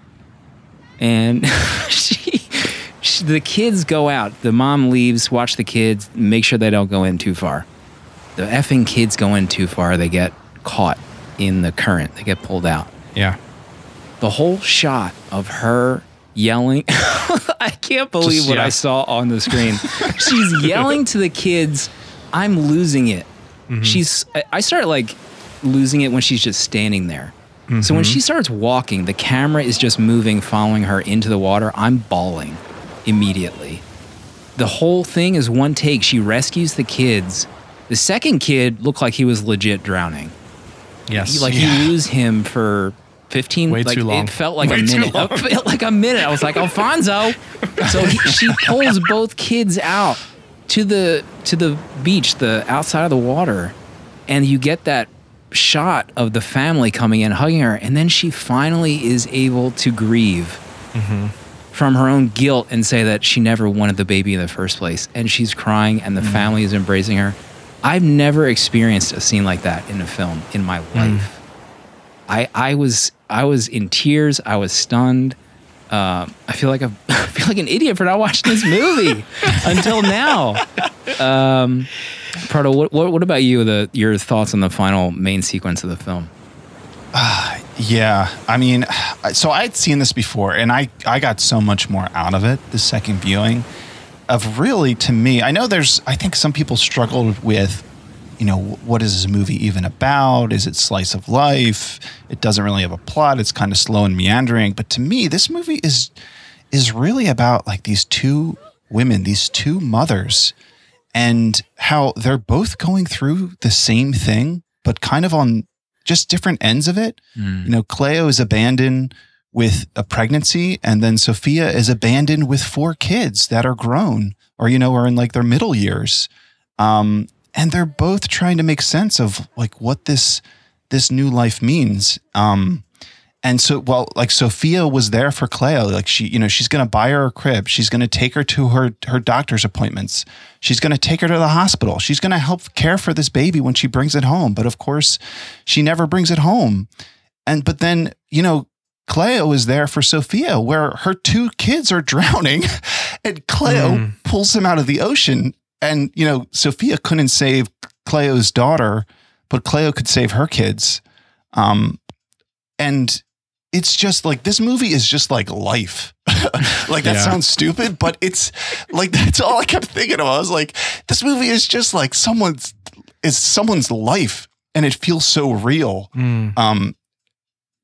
And she, she, the kids go out. The mom leaves, watch the kids, make sure they don't go in too far. The effing kids go in too far, they get caught in the current. They get pulled out. Yeah. The whole shot of her yelling, I can't believe Just, what yeah. I saw on the screen. She's yelling to the kids, I'm losing it. Mm-hmm. She's. I started like losing it when she's just standing there. Mm-hmm. So when she starts walking, the camera is just moving, following her into the water. I'm bawling immediately. The whole thing is one take. She rescues the kids. The second kid looked like he was legit drowning. Yes. He, like yeah. you lose him for fifteen. Way like, too long. It felt like Way a minute. It felt like a minute. I was like, Alfonso. So he, she pulls both kids out to the to the beach, the outside of the water, and you get that shot of the family coming in, hugging her, and then she finally is able to grieve mm-hmm. from her own guilt and say that she never wanted the baby in the first place. And she's crying, and the mm. family is embracing her. I've never experienced a scene like that in a film in my life. Mm. I I was I was in tears. I was stunned. Uh, I feel like a, I feel like an idiot for not watching this movie until now. Um, Pardo, what, what what about you? The your thoughts on the final main sequence of the film? Uh, yeah, I mean, so I'd seen this before, and I I got so much more out of it the second viewing. Of really, to me, I know there's, I think some people struggled with, you know, what is this movie even about? Is it slice of life? It doesn't really have a plot. It's kind of slow and meandering. But to me, this movie is is really about like these two women, these two mothers, and how they're both going through the same thing, but kind of on just different ends of it. Mm. You know, Cleo is abandoned with a pregnancy, and then Sophia is abandoned with four kids that are grown or, you know, are in like their middle years. Um, and they're both trying to make sense of like what this, this new life means. Um, and so, well, like Sophia was there for Cleo. Like she, you know, she's going to buy her a crib. She's going to take her to her, her doctor's appointments. She's going to take her to the hospital. She's going to help care for this baby when she brings it home. But of course she never brings it home. And, but then, you know, Cleo is there for Sophia, where her two kids are drowning, and Cleo mm. pulls them out of the ocean. And, you know, Sophia couldn't save Cleo's daughter, but Cleo could save her kids. Um, and it's just like, this movie is just like life. Like that yeah. sounds stupid, but it's like, that's all I kept thinking of. I was like, this movie is just like someone's, is someone's life, and it feels so real. Mm. Um,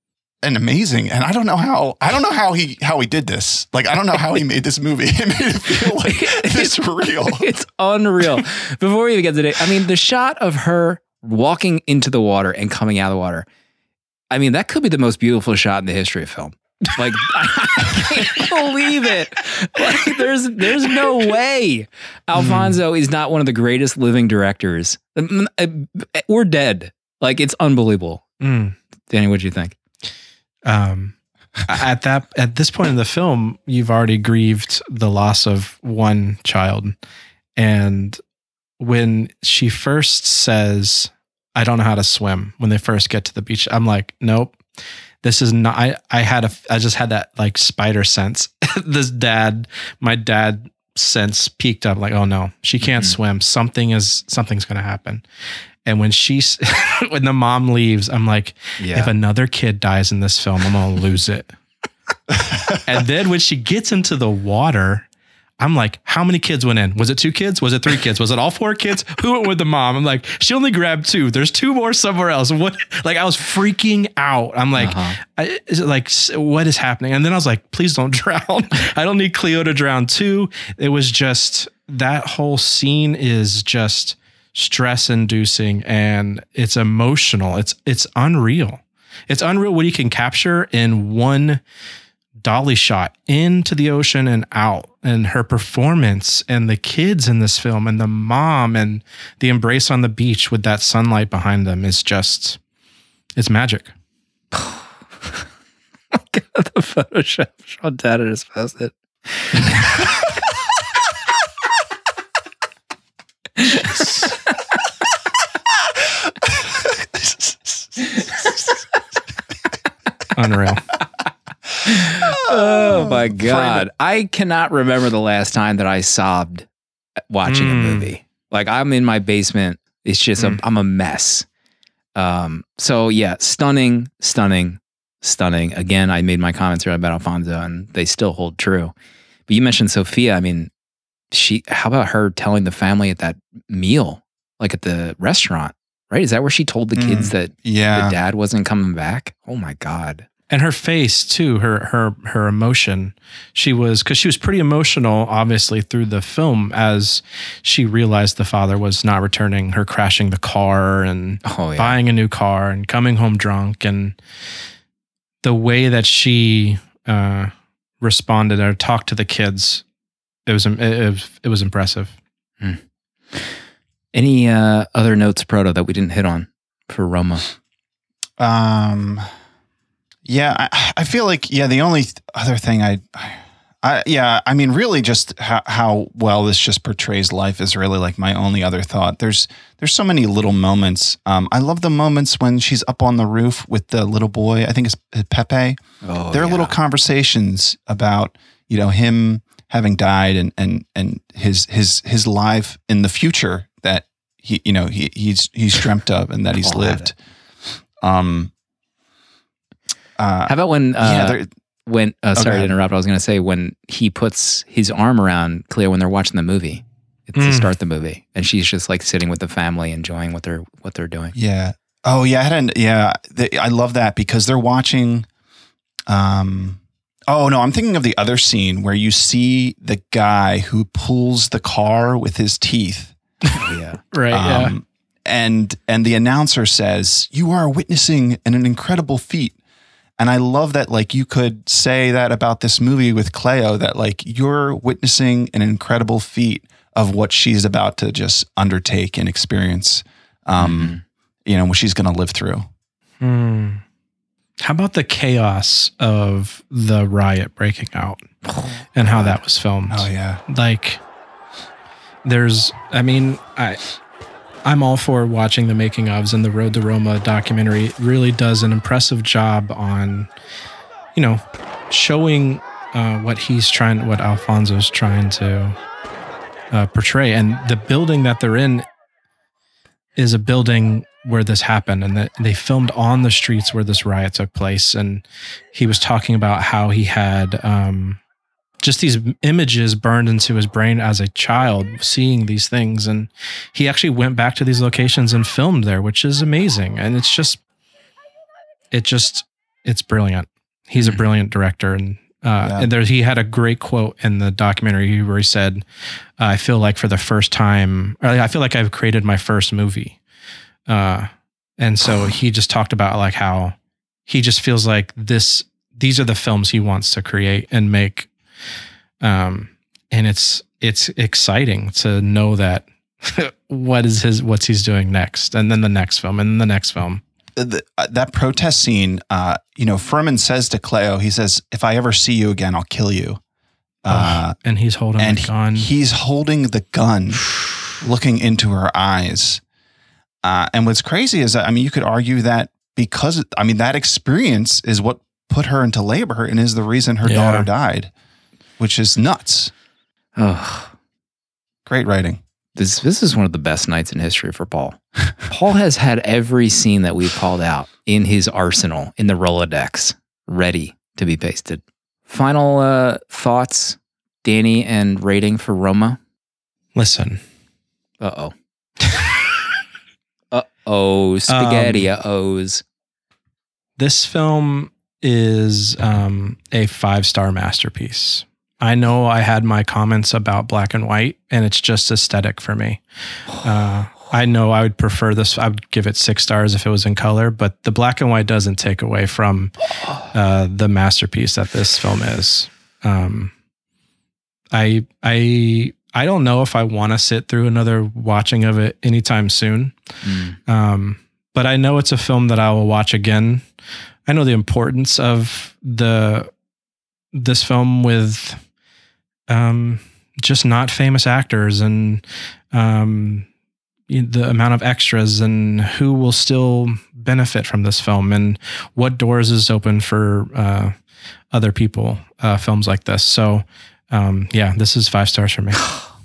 and amazing. And I don't know how I don't know how he how he did this. Like I don't know how he made this movie. It made it feel like this real. It's unreal. Before we even get to it, I mean, the shot of her walking into the water and coming out of the water. I mean, that could be the most beautiful shot in the history of film. Like I can't believe it. Like there's there's no way Alfonso is not one of the greatest living directors. We're dead. Like it's unbelievable. Mm. Danny, what'd you think? Um, at that at this point in the film, you've already grieved the loss of one child, and when she first says, "I don't know how to swim," when they first get to the beach, I'm like, nope. This is not, I, I had a, I just had that like spider sense. This dad, my dad sense peaked up like, oh no, she can't mm-hmm. swim. Something is, something's going to happen. And when she's, when the mom leaves, I'm like, yeah. if another kid dies in this film, I'm going to lose it. And then when she gets into the water, I'm like, how many kids went in? Was it two kids? Was it three kids? Was it all four kids? Who went with the mom? I'm like, she only grabbed two. There's two more somewhere else. What? Like, I was freaking out. I'm like, uh-huh. I, is it like, what is happening? And then I was like, please don't drown. I don't need Cleo to drown too. It was just, that whole scene is just stress inducing and it's emotional. It's, it's unreal. It's unreal what he can capture in one dolly shot into the ocean and out, and her performance and the kids in this film and the mom and the embrace on the beach with that sunlight behind them is just, it's magic. Oh God, the Photoshop Sean Tatter just posted. Unreal. Oh my God. I cannot remember the last time that I sobbed watching mm. a movie. Like I'm in my basement. It's just, mm. a, I'm a mess. Um, so yeah, stunning, stunning, stunning. Again, I made my comments earlier about Alfonso and they still hold true. But you mentioned Sophia. I mean, she, how about her telling the family at that meal, like at the restaurant, right? Is that where she told the kids mm. that yeah. the dad wasn't coming back? Oh my God. And her face too, her her her emotion. She was, because she was pretty emotional, obviously, through the film as she realized the father was not returning. Her crashing the car and oh, yeah. buying a new car and coming home drunk, and the way that she uh, responded or talked to the kids, it was it, it was, it was impressive. Hmm. Any uh, other notes, Proto, that we didn't hit on for Roma? Um. Yeah, I, I feel like, yeah, the only th- other thing I, I, yeah, I mean, really just how, how well this just portrays life is really like my only other thought. There's, there's so many little moments. Um, I love the moments when she's up on the roof with the little boy, I think it's Pepe. Oh, there are yeah. little conversations about, you know, him having died and, and, and his, his, his life in the future that he, you know, he, he's, he's dreamt of and that he's oh, lived. Um, Uh, How about when, uh, yeah, when, uh, sorry to interrupt, I was going to say when he puts his arm around Cleo when they're watching the movie it's mm. to start the movie and she's just like sitting with the family enjoying what they're, what they're doing. Yeah. Oh yeah. I hadn't, yeah. They, I love that because they're watching, um, oh no, I'm thinking of the other scene where you see the guy who pulls the car with his teeth. Oh, yeah. Right. Um, yeah. And, and the announcer says, "You are witnessing an, an incredible feat." And I love that, like, you could say that about this movie with Cleo, that like you're witnessing an incredible feat of what she's about to just undertake and experience, um, mm-hmm. you know, what she's going to live through. Hmm. How about the chaos of the riot breaking out oh, and how God. that was filmed? Oh yeah. Like there's, I mean, I, I'm all for watching the making ofs, and the Road to Roma documentary really does an impressive job on, you know, showing uh, what he's trying, what Alfonso's trying to uh, portray. And the building that they're in is a building where this happened, and that they filmed on the streets where this riot took place. And he was talking about how he had um, just these images burned into his brain as a child, seeing these things. And he actually went back to these locations and filmed there, which is amazing. And it's just, it just it's brilliant. He's a brilliant director, and uh, Yeah. and there he had a great quote in the documentary where he said, "I feel like for the first time, or I feel like I've created my first movie," uh, and so he just talked about like how he just feels like this. These are the films he wants to create and make, um, and it's it's exciting to know that what is his what's he's doing next, and then the next film, and then the next film. The, uh, that protest scene, uh, you know, Furman says to Cleo, he says, "If I ever see you again, I'll kill you." Uh, oh, and he's holding and the gun. he- he's holding the gun, looking into her eyes. Uh, and what's crazy is that, I mean, you could argue that because, I mean, that experience is what put her into labor and is the reason her Yeah. daughter died, which is nuts. Oh, Great writing. this this is one of the best nights in history for Paul. Paul has had every scene that we've called out in his arsenal, in the Rolodex, ready to be pasted. Final uh, thoughts, Danny, and rating for Roma? Listen, Uh-oh. Uh-oh. Spaghetti uh-ohs. this film is um, a five-star masterpiece. I know I had my comments about black and white, and it's just aesthetic for me. Uh, I know I would prefer this. I would give it six stars if it was in color, but the black and white doesn't take away from uh, the masterpiece that this film is. Um, I I I don't know if I want to sit through another watching of it anytime soon. Mm. Um, but I know it's a film that I will watch again. I know the importance of the this film with um, just not famous actors and um, the amount of extras and who will still benefit from this film and what doors is open for uh, other people, uh, films like this. So um, yeah, this is five stars for me.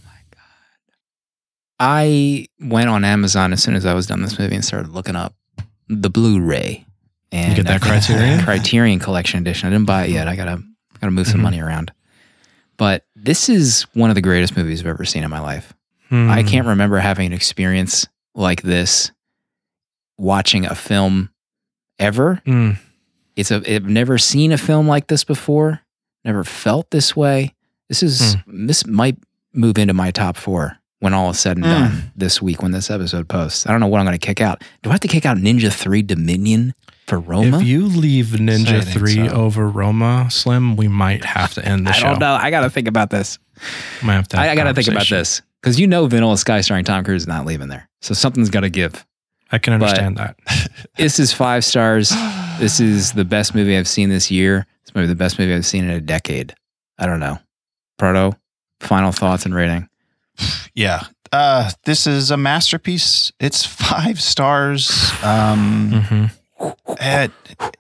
I went on Amazon as soon as I was done this movie and started looking up the Blu-ray. And You get that I think- Criterion? Criterion Collection Edition. I didn't buy it yet. I gotta gotta move some Mhm. money around. But this is one of the greatest movies I've ever seen in my life. Hmm. I can't remember having an experience like this watching a film ever. Hmm. It's a I've never seen a film like this before. Never felt this way. This is this might move into my top four when all is said and done this week when this episode posts. I don't know what I'm going to kick out. Do I have to kick out Ninja three Dominion for Roma? If you leave I Ninja think three so. over Roma, Slim, we might have to end the I show. don't know. I got to think about this. Might have to have I, I got to think about conversation. this because you know Vanilla Sky starring Tom Cruise is not leaving there. So something's got to give. I can understand that. This is five stars. This is the best movie I've seen this year. It's maybe the best movie I've seen in a decade. I don't know. Proto, final thoughts and rating. Yeah. Uh, this is a masterpiece. It's five stars. Um, hmm it,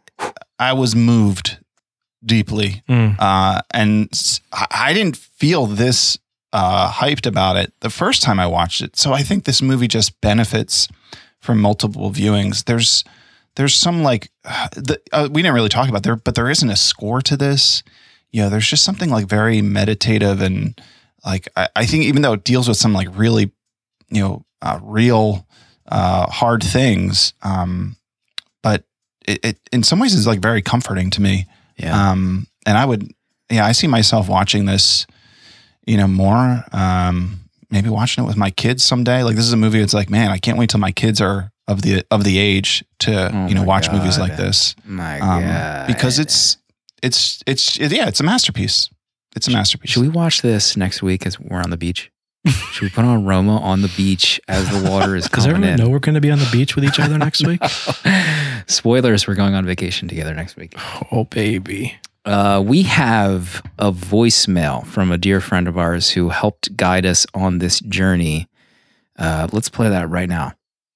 I was moved deeply. Mm. Uh, and s- I I didn't feel this uh, hyped about it the first time I watched it. So I think this movie just benefits from multiple viewings. There's there's some like, uh, the, uh, we didn't really talk about there, but there isn't a score to this. You know, there's just something like very meditative and like, I, I think even though it deals with some like really, you know, uh, real uh, hard things, um, but it, it in some ways is like very comforting to me. Yeah. Um, and I would, yeah, I see myself watching this, you know, more, um, maybe watching it with my kids someday. Like this is a movie. It's like, man, I can't wait till my kids are of the, of the age to, Oh you know, my watch movies God. like this. My Um, God. because it's, it's, it's, it, yeah, it's a masterpiece. It's a masterpiece. Should we watch this next week as we're on the beach? Should we put on Roma on the beach as the water is Does coming everyone in? know we're going to be on the beach with each other next week? Spoilers, we're going on vacation together next week. Oh, baby. Uh, we have a voicemail from a dear friend of ours who helped guide us on this journey. Uh, let's play that right now.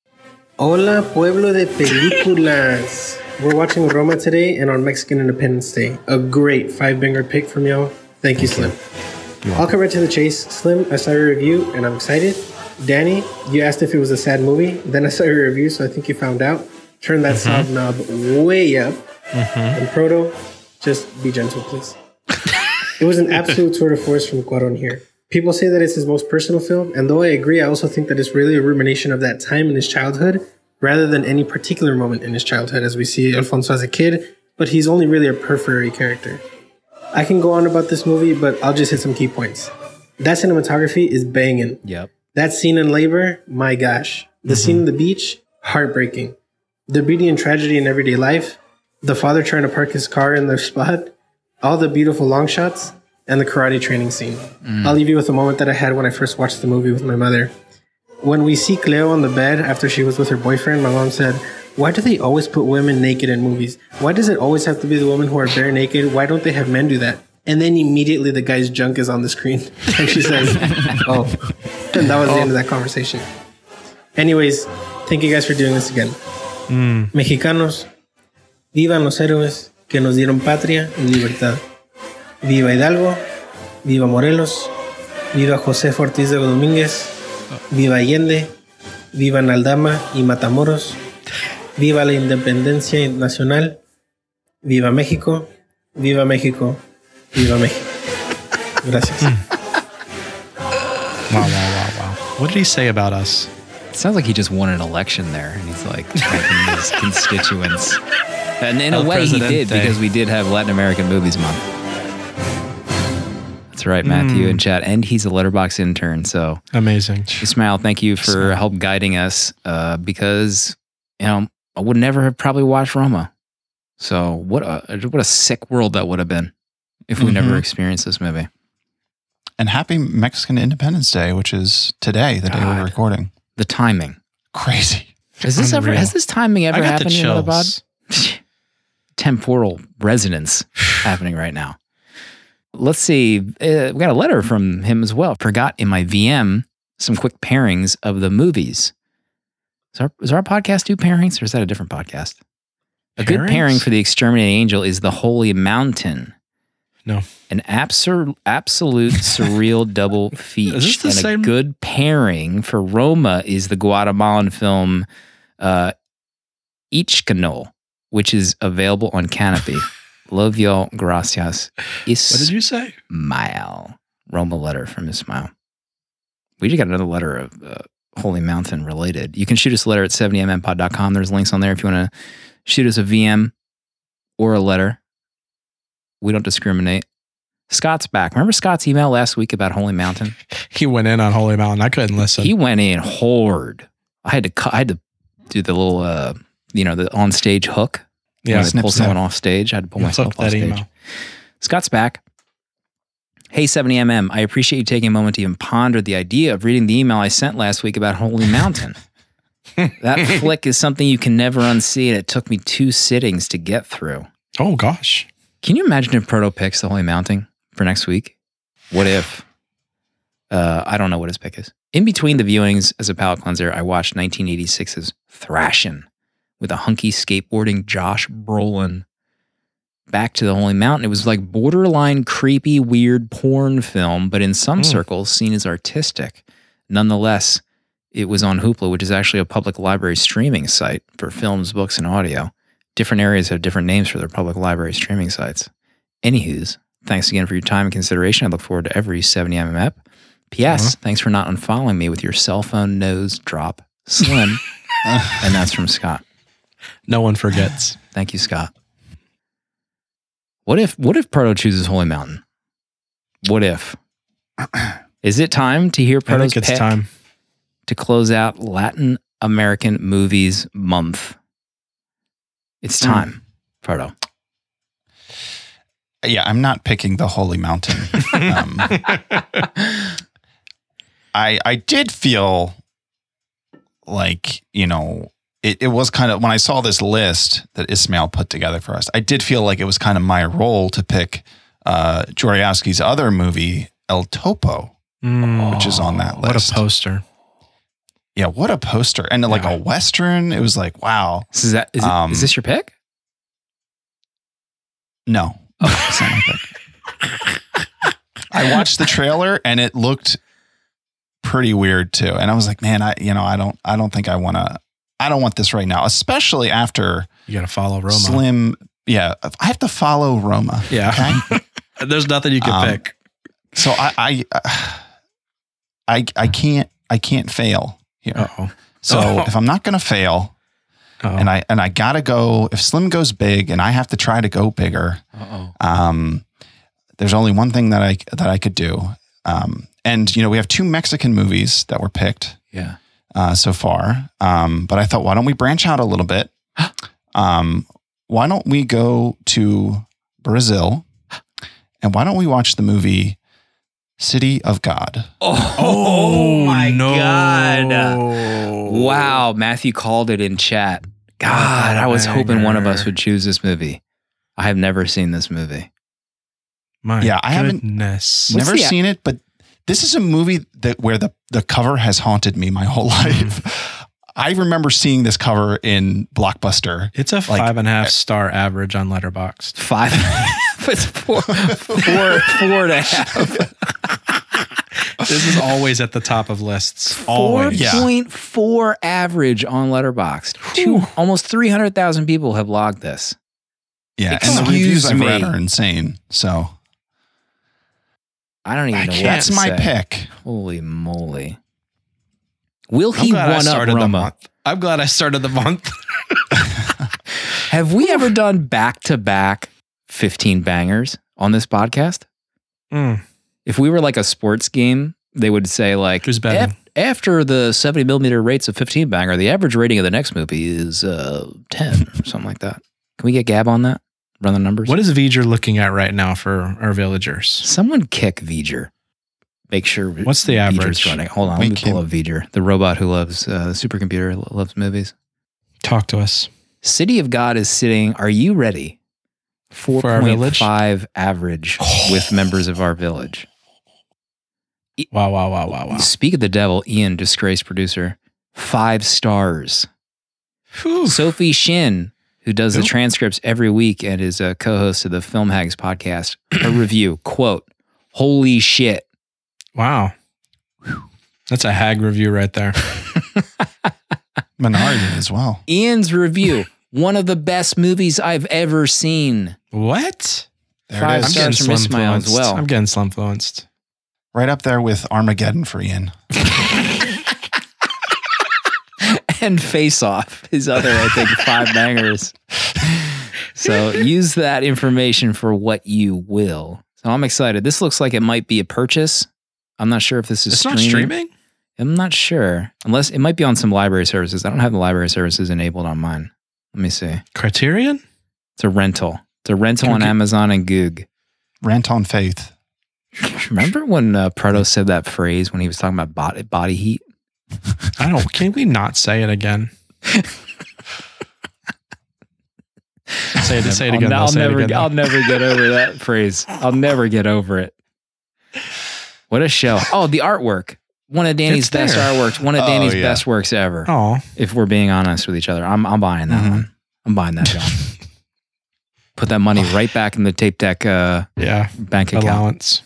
Hola, pueblo de películas. We're watching Roma today and on Mexican Independence Day. A great five-banger pick from y'all. Thank you, Slim. I'll come right to the chase. Slim, I saw your review and I'm excited. Danny, you asked if it was a sad movie. Then I saw your review, so I think you found out. Turn that sob knob way up. And Proto, just be gentle, please. It was an absolute tour de force from Cuarón here. People say that it's his most personal film, and though I agree, I also think that it's really a rumination of that time in his childhood, rather than any particular moment in his childhood, as we see Alfonso as a kid, but he's only really a periphery character. I can go on about this movie, but I'll just hit some key points. That cinematography is banging. Yep. That scene in labor, my gosh. The mm-hmm. scene on the beach, heartbreaking. The beauty and tragedy in everyday life. The father trying to park his car in their spot. All the beautiful long shots. And the karate training scene. Mm. I'll leave you with a moment that I had when I first watched the movie with my mother. When we see Cleo on the bed after she was with her boyfriend, my mom said, why do they always put women naked in movies? Why does it always have to be the women who are bare naked? Why don't they have men do that? And then immediately the guy's junk is on the screen. And she says, oh. And that was oh. the end of that conversation. Anyways, thank you guys for doing this again. Mm. Mexicanos, vivan los héroes que nos dieron patria y libertad. Viva Hidalgo, viva Morelos, viva José Ortiz de Domínguez, viva Allende, viva Naldama y Matamoros, viva la independencia nacional, viva México, viva México, viva México. Gracias. Wow, wow, wow, wow. What did he say about us? It sounds like he just won an election there, and he's like thanking his constituents. And in El a way Presidente. He did, because we did have Latin American Movies Month. That's right, Matthew mm. in chat. And he's a Letterboxd intern, so. Amazing. Ismail, thank you for Smile. help guiding us, uh, because, you know, I would never have probably watched Roma. So what a what a sick world that would have been if we mm-hmm. never experienced this movie. And happy Mexican Independence Day, which is today, the God. day we're recording. The timing. Crazy. Has this Unreal. ever has this timing ever happened in the pod? Temporal resonance happening right now. Let's see. Uh, we got a letter from him as well. Forgot in my V M some quick pairings of the movies. Is our, is our podcast do pairings, or is that a different podcast? A pairings? Good pairing for The Exterminating Angel is The Holy Mountain. No. An absur- absolute surreal double feature. Is this the and same? A good pairing for Roma is the Guatemalan film uh, Ichcanol, which is available on Canopy. Love y'all. Gracias. Is what did you say? Ismail. Roma letter from Ismail. We just got another letter of uh, Holy Mountain related. You can shoot us a letter at seventy m m pod dot com. There's links on there if you want to shoot us a V M or a letter. We don't discriminate. Scott's back. Remember Scott's email last week about Holy Mountain? He went in on Holy Mountain. I couldn't listen. He went in hard. I had to. I had to do the little, uh, you know, the on stage hook. Yeah, I pull someone off stage. I had to pull myself off stage. Email. Scott's back. Hey, seventy M M, I appreciate you taking a moment to even ponder the idea of reading the email I sent last week about Holy Mountain. That flick is something you can never unsee, and it took me two sittings to get through. Oh, gosh. Can you imagine if Proto picks the Holy Mountain for next week? What if? Uh, I don't know what his pick is. In between the viewings as a palate cleanser, I watched nineteen eighty-six's Thrashin' with a hunky skateboarding Josh Brolin. Back to the Holy Mountain. It was like borderline creepy, weird porn film, but in some mm. circles seen as artistic. Nonetheless, it was on Hoopla, which is actually a public library streaming site for films, books, and audio. Different areas have different names for their public library streaming sites. Anywho's, thanks again for your time and consideration. I look forward to every seventy M M ep. P S. Uh-huh. Thanks for not unfollowing me with your cell phone nose drop. Slim. And that's from Scott. No one forgets. Thank you, Scott. What if what if Proto chooses Holy Mountain? What if? Is it time to hear Proto's I think it's pick time to close out Latin American Movies Month? It's time, mm. Proto. Yeah, I'm not picking the Holy Mountain. um, I I did feel like, you know, It, it was kind of, when I saw this list that Ismail put together for us, I did feel like it was kind of my role to pick uh, Joriowski's other movie, El Topo, mm, which is on that list. What a poster. Yeah, what a poster. And like yeah. a Western, it was like, wow. So is, that, is, um, it, is this your pick? No. Oh, it's not my pick. I watched the trailer and it looked pretty weird too. And I was like, man, I, you know, I don't, I don't think I want to, I don't want this right now, especially after you got to follow Roma. Slim. Yeah. I have to follow Roma. Yeah. Okay? There's nothing you can um, pick. So I, I, I, I can't, I can't fail here. Uh-oh. So Uh-oh. if I'm not going to fail, Oh. and I and I gotta go. If Slim goes big, and I have to try to go bigger, Uh-oh. um, there's only one thing that I that I could do. Um, and you know, we have two Mexican movies that were picked Yeah. uh, so far. Um, but I thought, why don't we branch out a little bit? um, why don't we go to Brazil, and why don't we watch the movie City of God? Oh, Oh, my no. God. Wow. Matthew called it in chat. God, I was hoping one of us would choose this movie. I have never seen this movie. My Yeah, I haven't- goodness. What's Never the- seen it, but this is a movie that where the, the cover has haunted me my whole life. I remember seeing this cover in Blockbuster. It's a Like- five and a half star average on Letterboxd. Five. It's four, four, four and a half. This is always at the top of lists. Four Always. Yeah. point four average on Letterboxd. Two, almost three hundred thousand people have logged this. Yeah, and Excuse the reviews I've me. read are insane. So I don't even I know what can't- that's to my say. pick. Holy moly! Will I'm he glad I one up started the Roma? month. I'm glad I started the month. Have we ever done back to back fifteen bangers on this podcast? Mm. If we were like a sports game, they would say like, Who's betting? "Af- after the seventy millimeter rates of fifteen banger, the average rating of the next movie is uh, ten or something like that." Can we get Gab on that? Run the numbers. What is V'ger looking at right now for our villagers? Someone kick V'ger. Make sure. What's the V'ger's average? running. Hold on, We let me pull can- up V'ger, the robot who loves uh, the supercomputer lo- loves movies. Talk to us. City of God is sitting. Are you ready? Four For our point village? five average with members of our village. Wow, wow, wow, wow, wow. Speak of the devil, Ian, disgraced producer, five stars. Whew. Sophie Shin, who does the Who? transcripts every week and is a co-host of the Film Hags podcast, a review, quote, "Holy shit." Wow. That's a hag review right there. Minardi as well. Ian's review, one of the best movies I've ever seen. What? There Five it I'm is. stars. getting from slum Ismail as influenced. well. I'm getting slum influenced. Right up there with Armageddon for Ian. And Face Off, his other, I think, five bangers. So use that information for what you will. So I'm excited. This looks like it might be a purchase. I'm not sure if this is It's streaming. not streaming? I'm not sure. Unless it might be on some library services. I don't have the library services enabled on mine. Let me see. Criterion? It's a rental. It's a rental Can on we get- Amazon and Goog. Rant on Faith. Remember when uh, Proto said that phrase when he was talking about body, body heat? I don't. Can we not say it again? say it. Say it I'll, again. I'll I'll say never, it again. I'll never get over that phrase. I'll never get over it. What a show! Oh, the artwork. One of Danny's It's best there. artworks. One of Oh, Danny's yeah. best works ever. Oh, If we're being honest with each other, I'm I'm buying that Mhm. one. I'm buying that, John. Put that money right back in the tape deck uh, yeah. bank account. Allowance.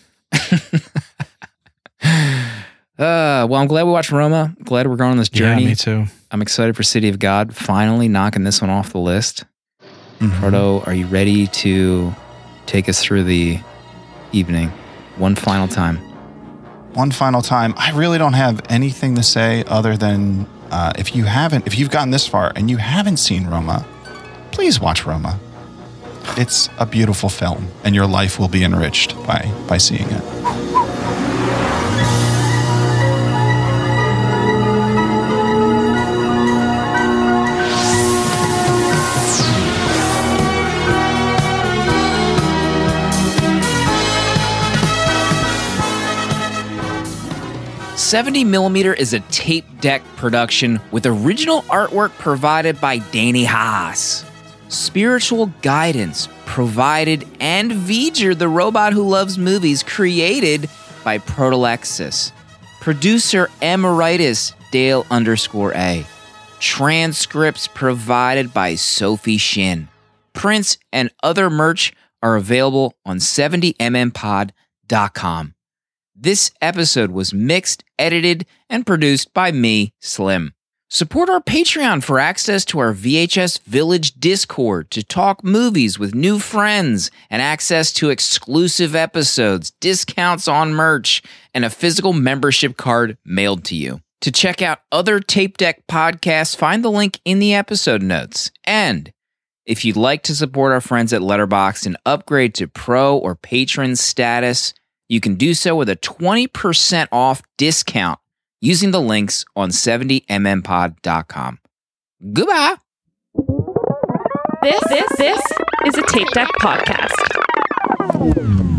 Uh, well, I'm glad we watched Roma. Glad we're going on this journey. Yeah, me too. I'm excited for City of God. Finally knocking this one off the list. Mhm. Proto, are you ready to take us through the evening one final time? One final time. I really don't have anything to say other than uh, if you haven't, if you've gotten this far and you haven't seen Roma, please watch Roma. It's a beautiful film, and your life will be enriched by by seeing it. seventy millimeter is a tape deck production with original artwork provided by Danny Haas. Spiritual guidance provided and V'ger, the robot who loves movies, created by Protolexis. Producer Emeritus Dale underscore A. Transcripts provided by Sophie Shin. Prints and other merch are available on seventy m m pod dot com. This episode was mixed, edited, and produced by me, Slim. Support our Patreon for access to our V H S Village Discord to talk movies with new friends and access to exclusive episodes, discounts on merch, and a physical membership card mailed to you. To check out other Tape Deck podcasts, find the link in the episode notes. And if you'd like to support our friends at Letterboxd and upgrade to pro or patron status, you can do so with a twenty percent off discount using the links on seventy m m pod dot com. Goodbye. This, this, this is a Tape Deck podcast.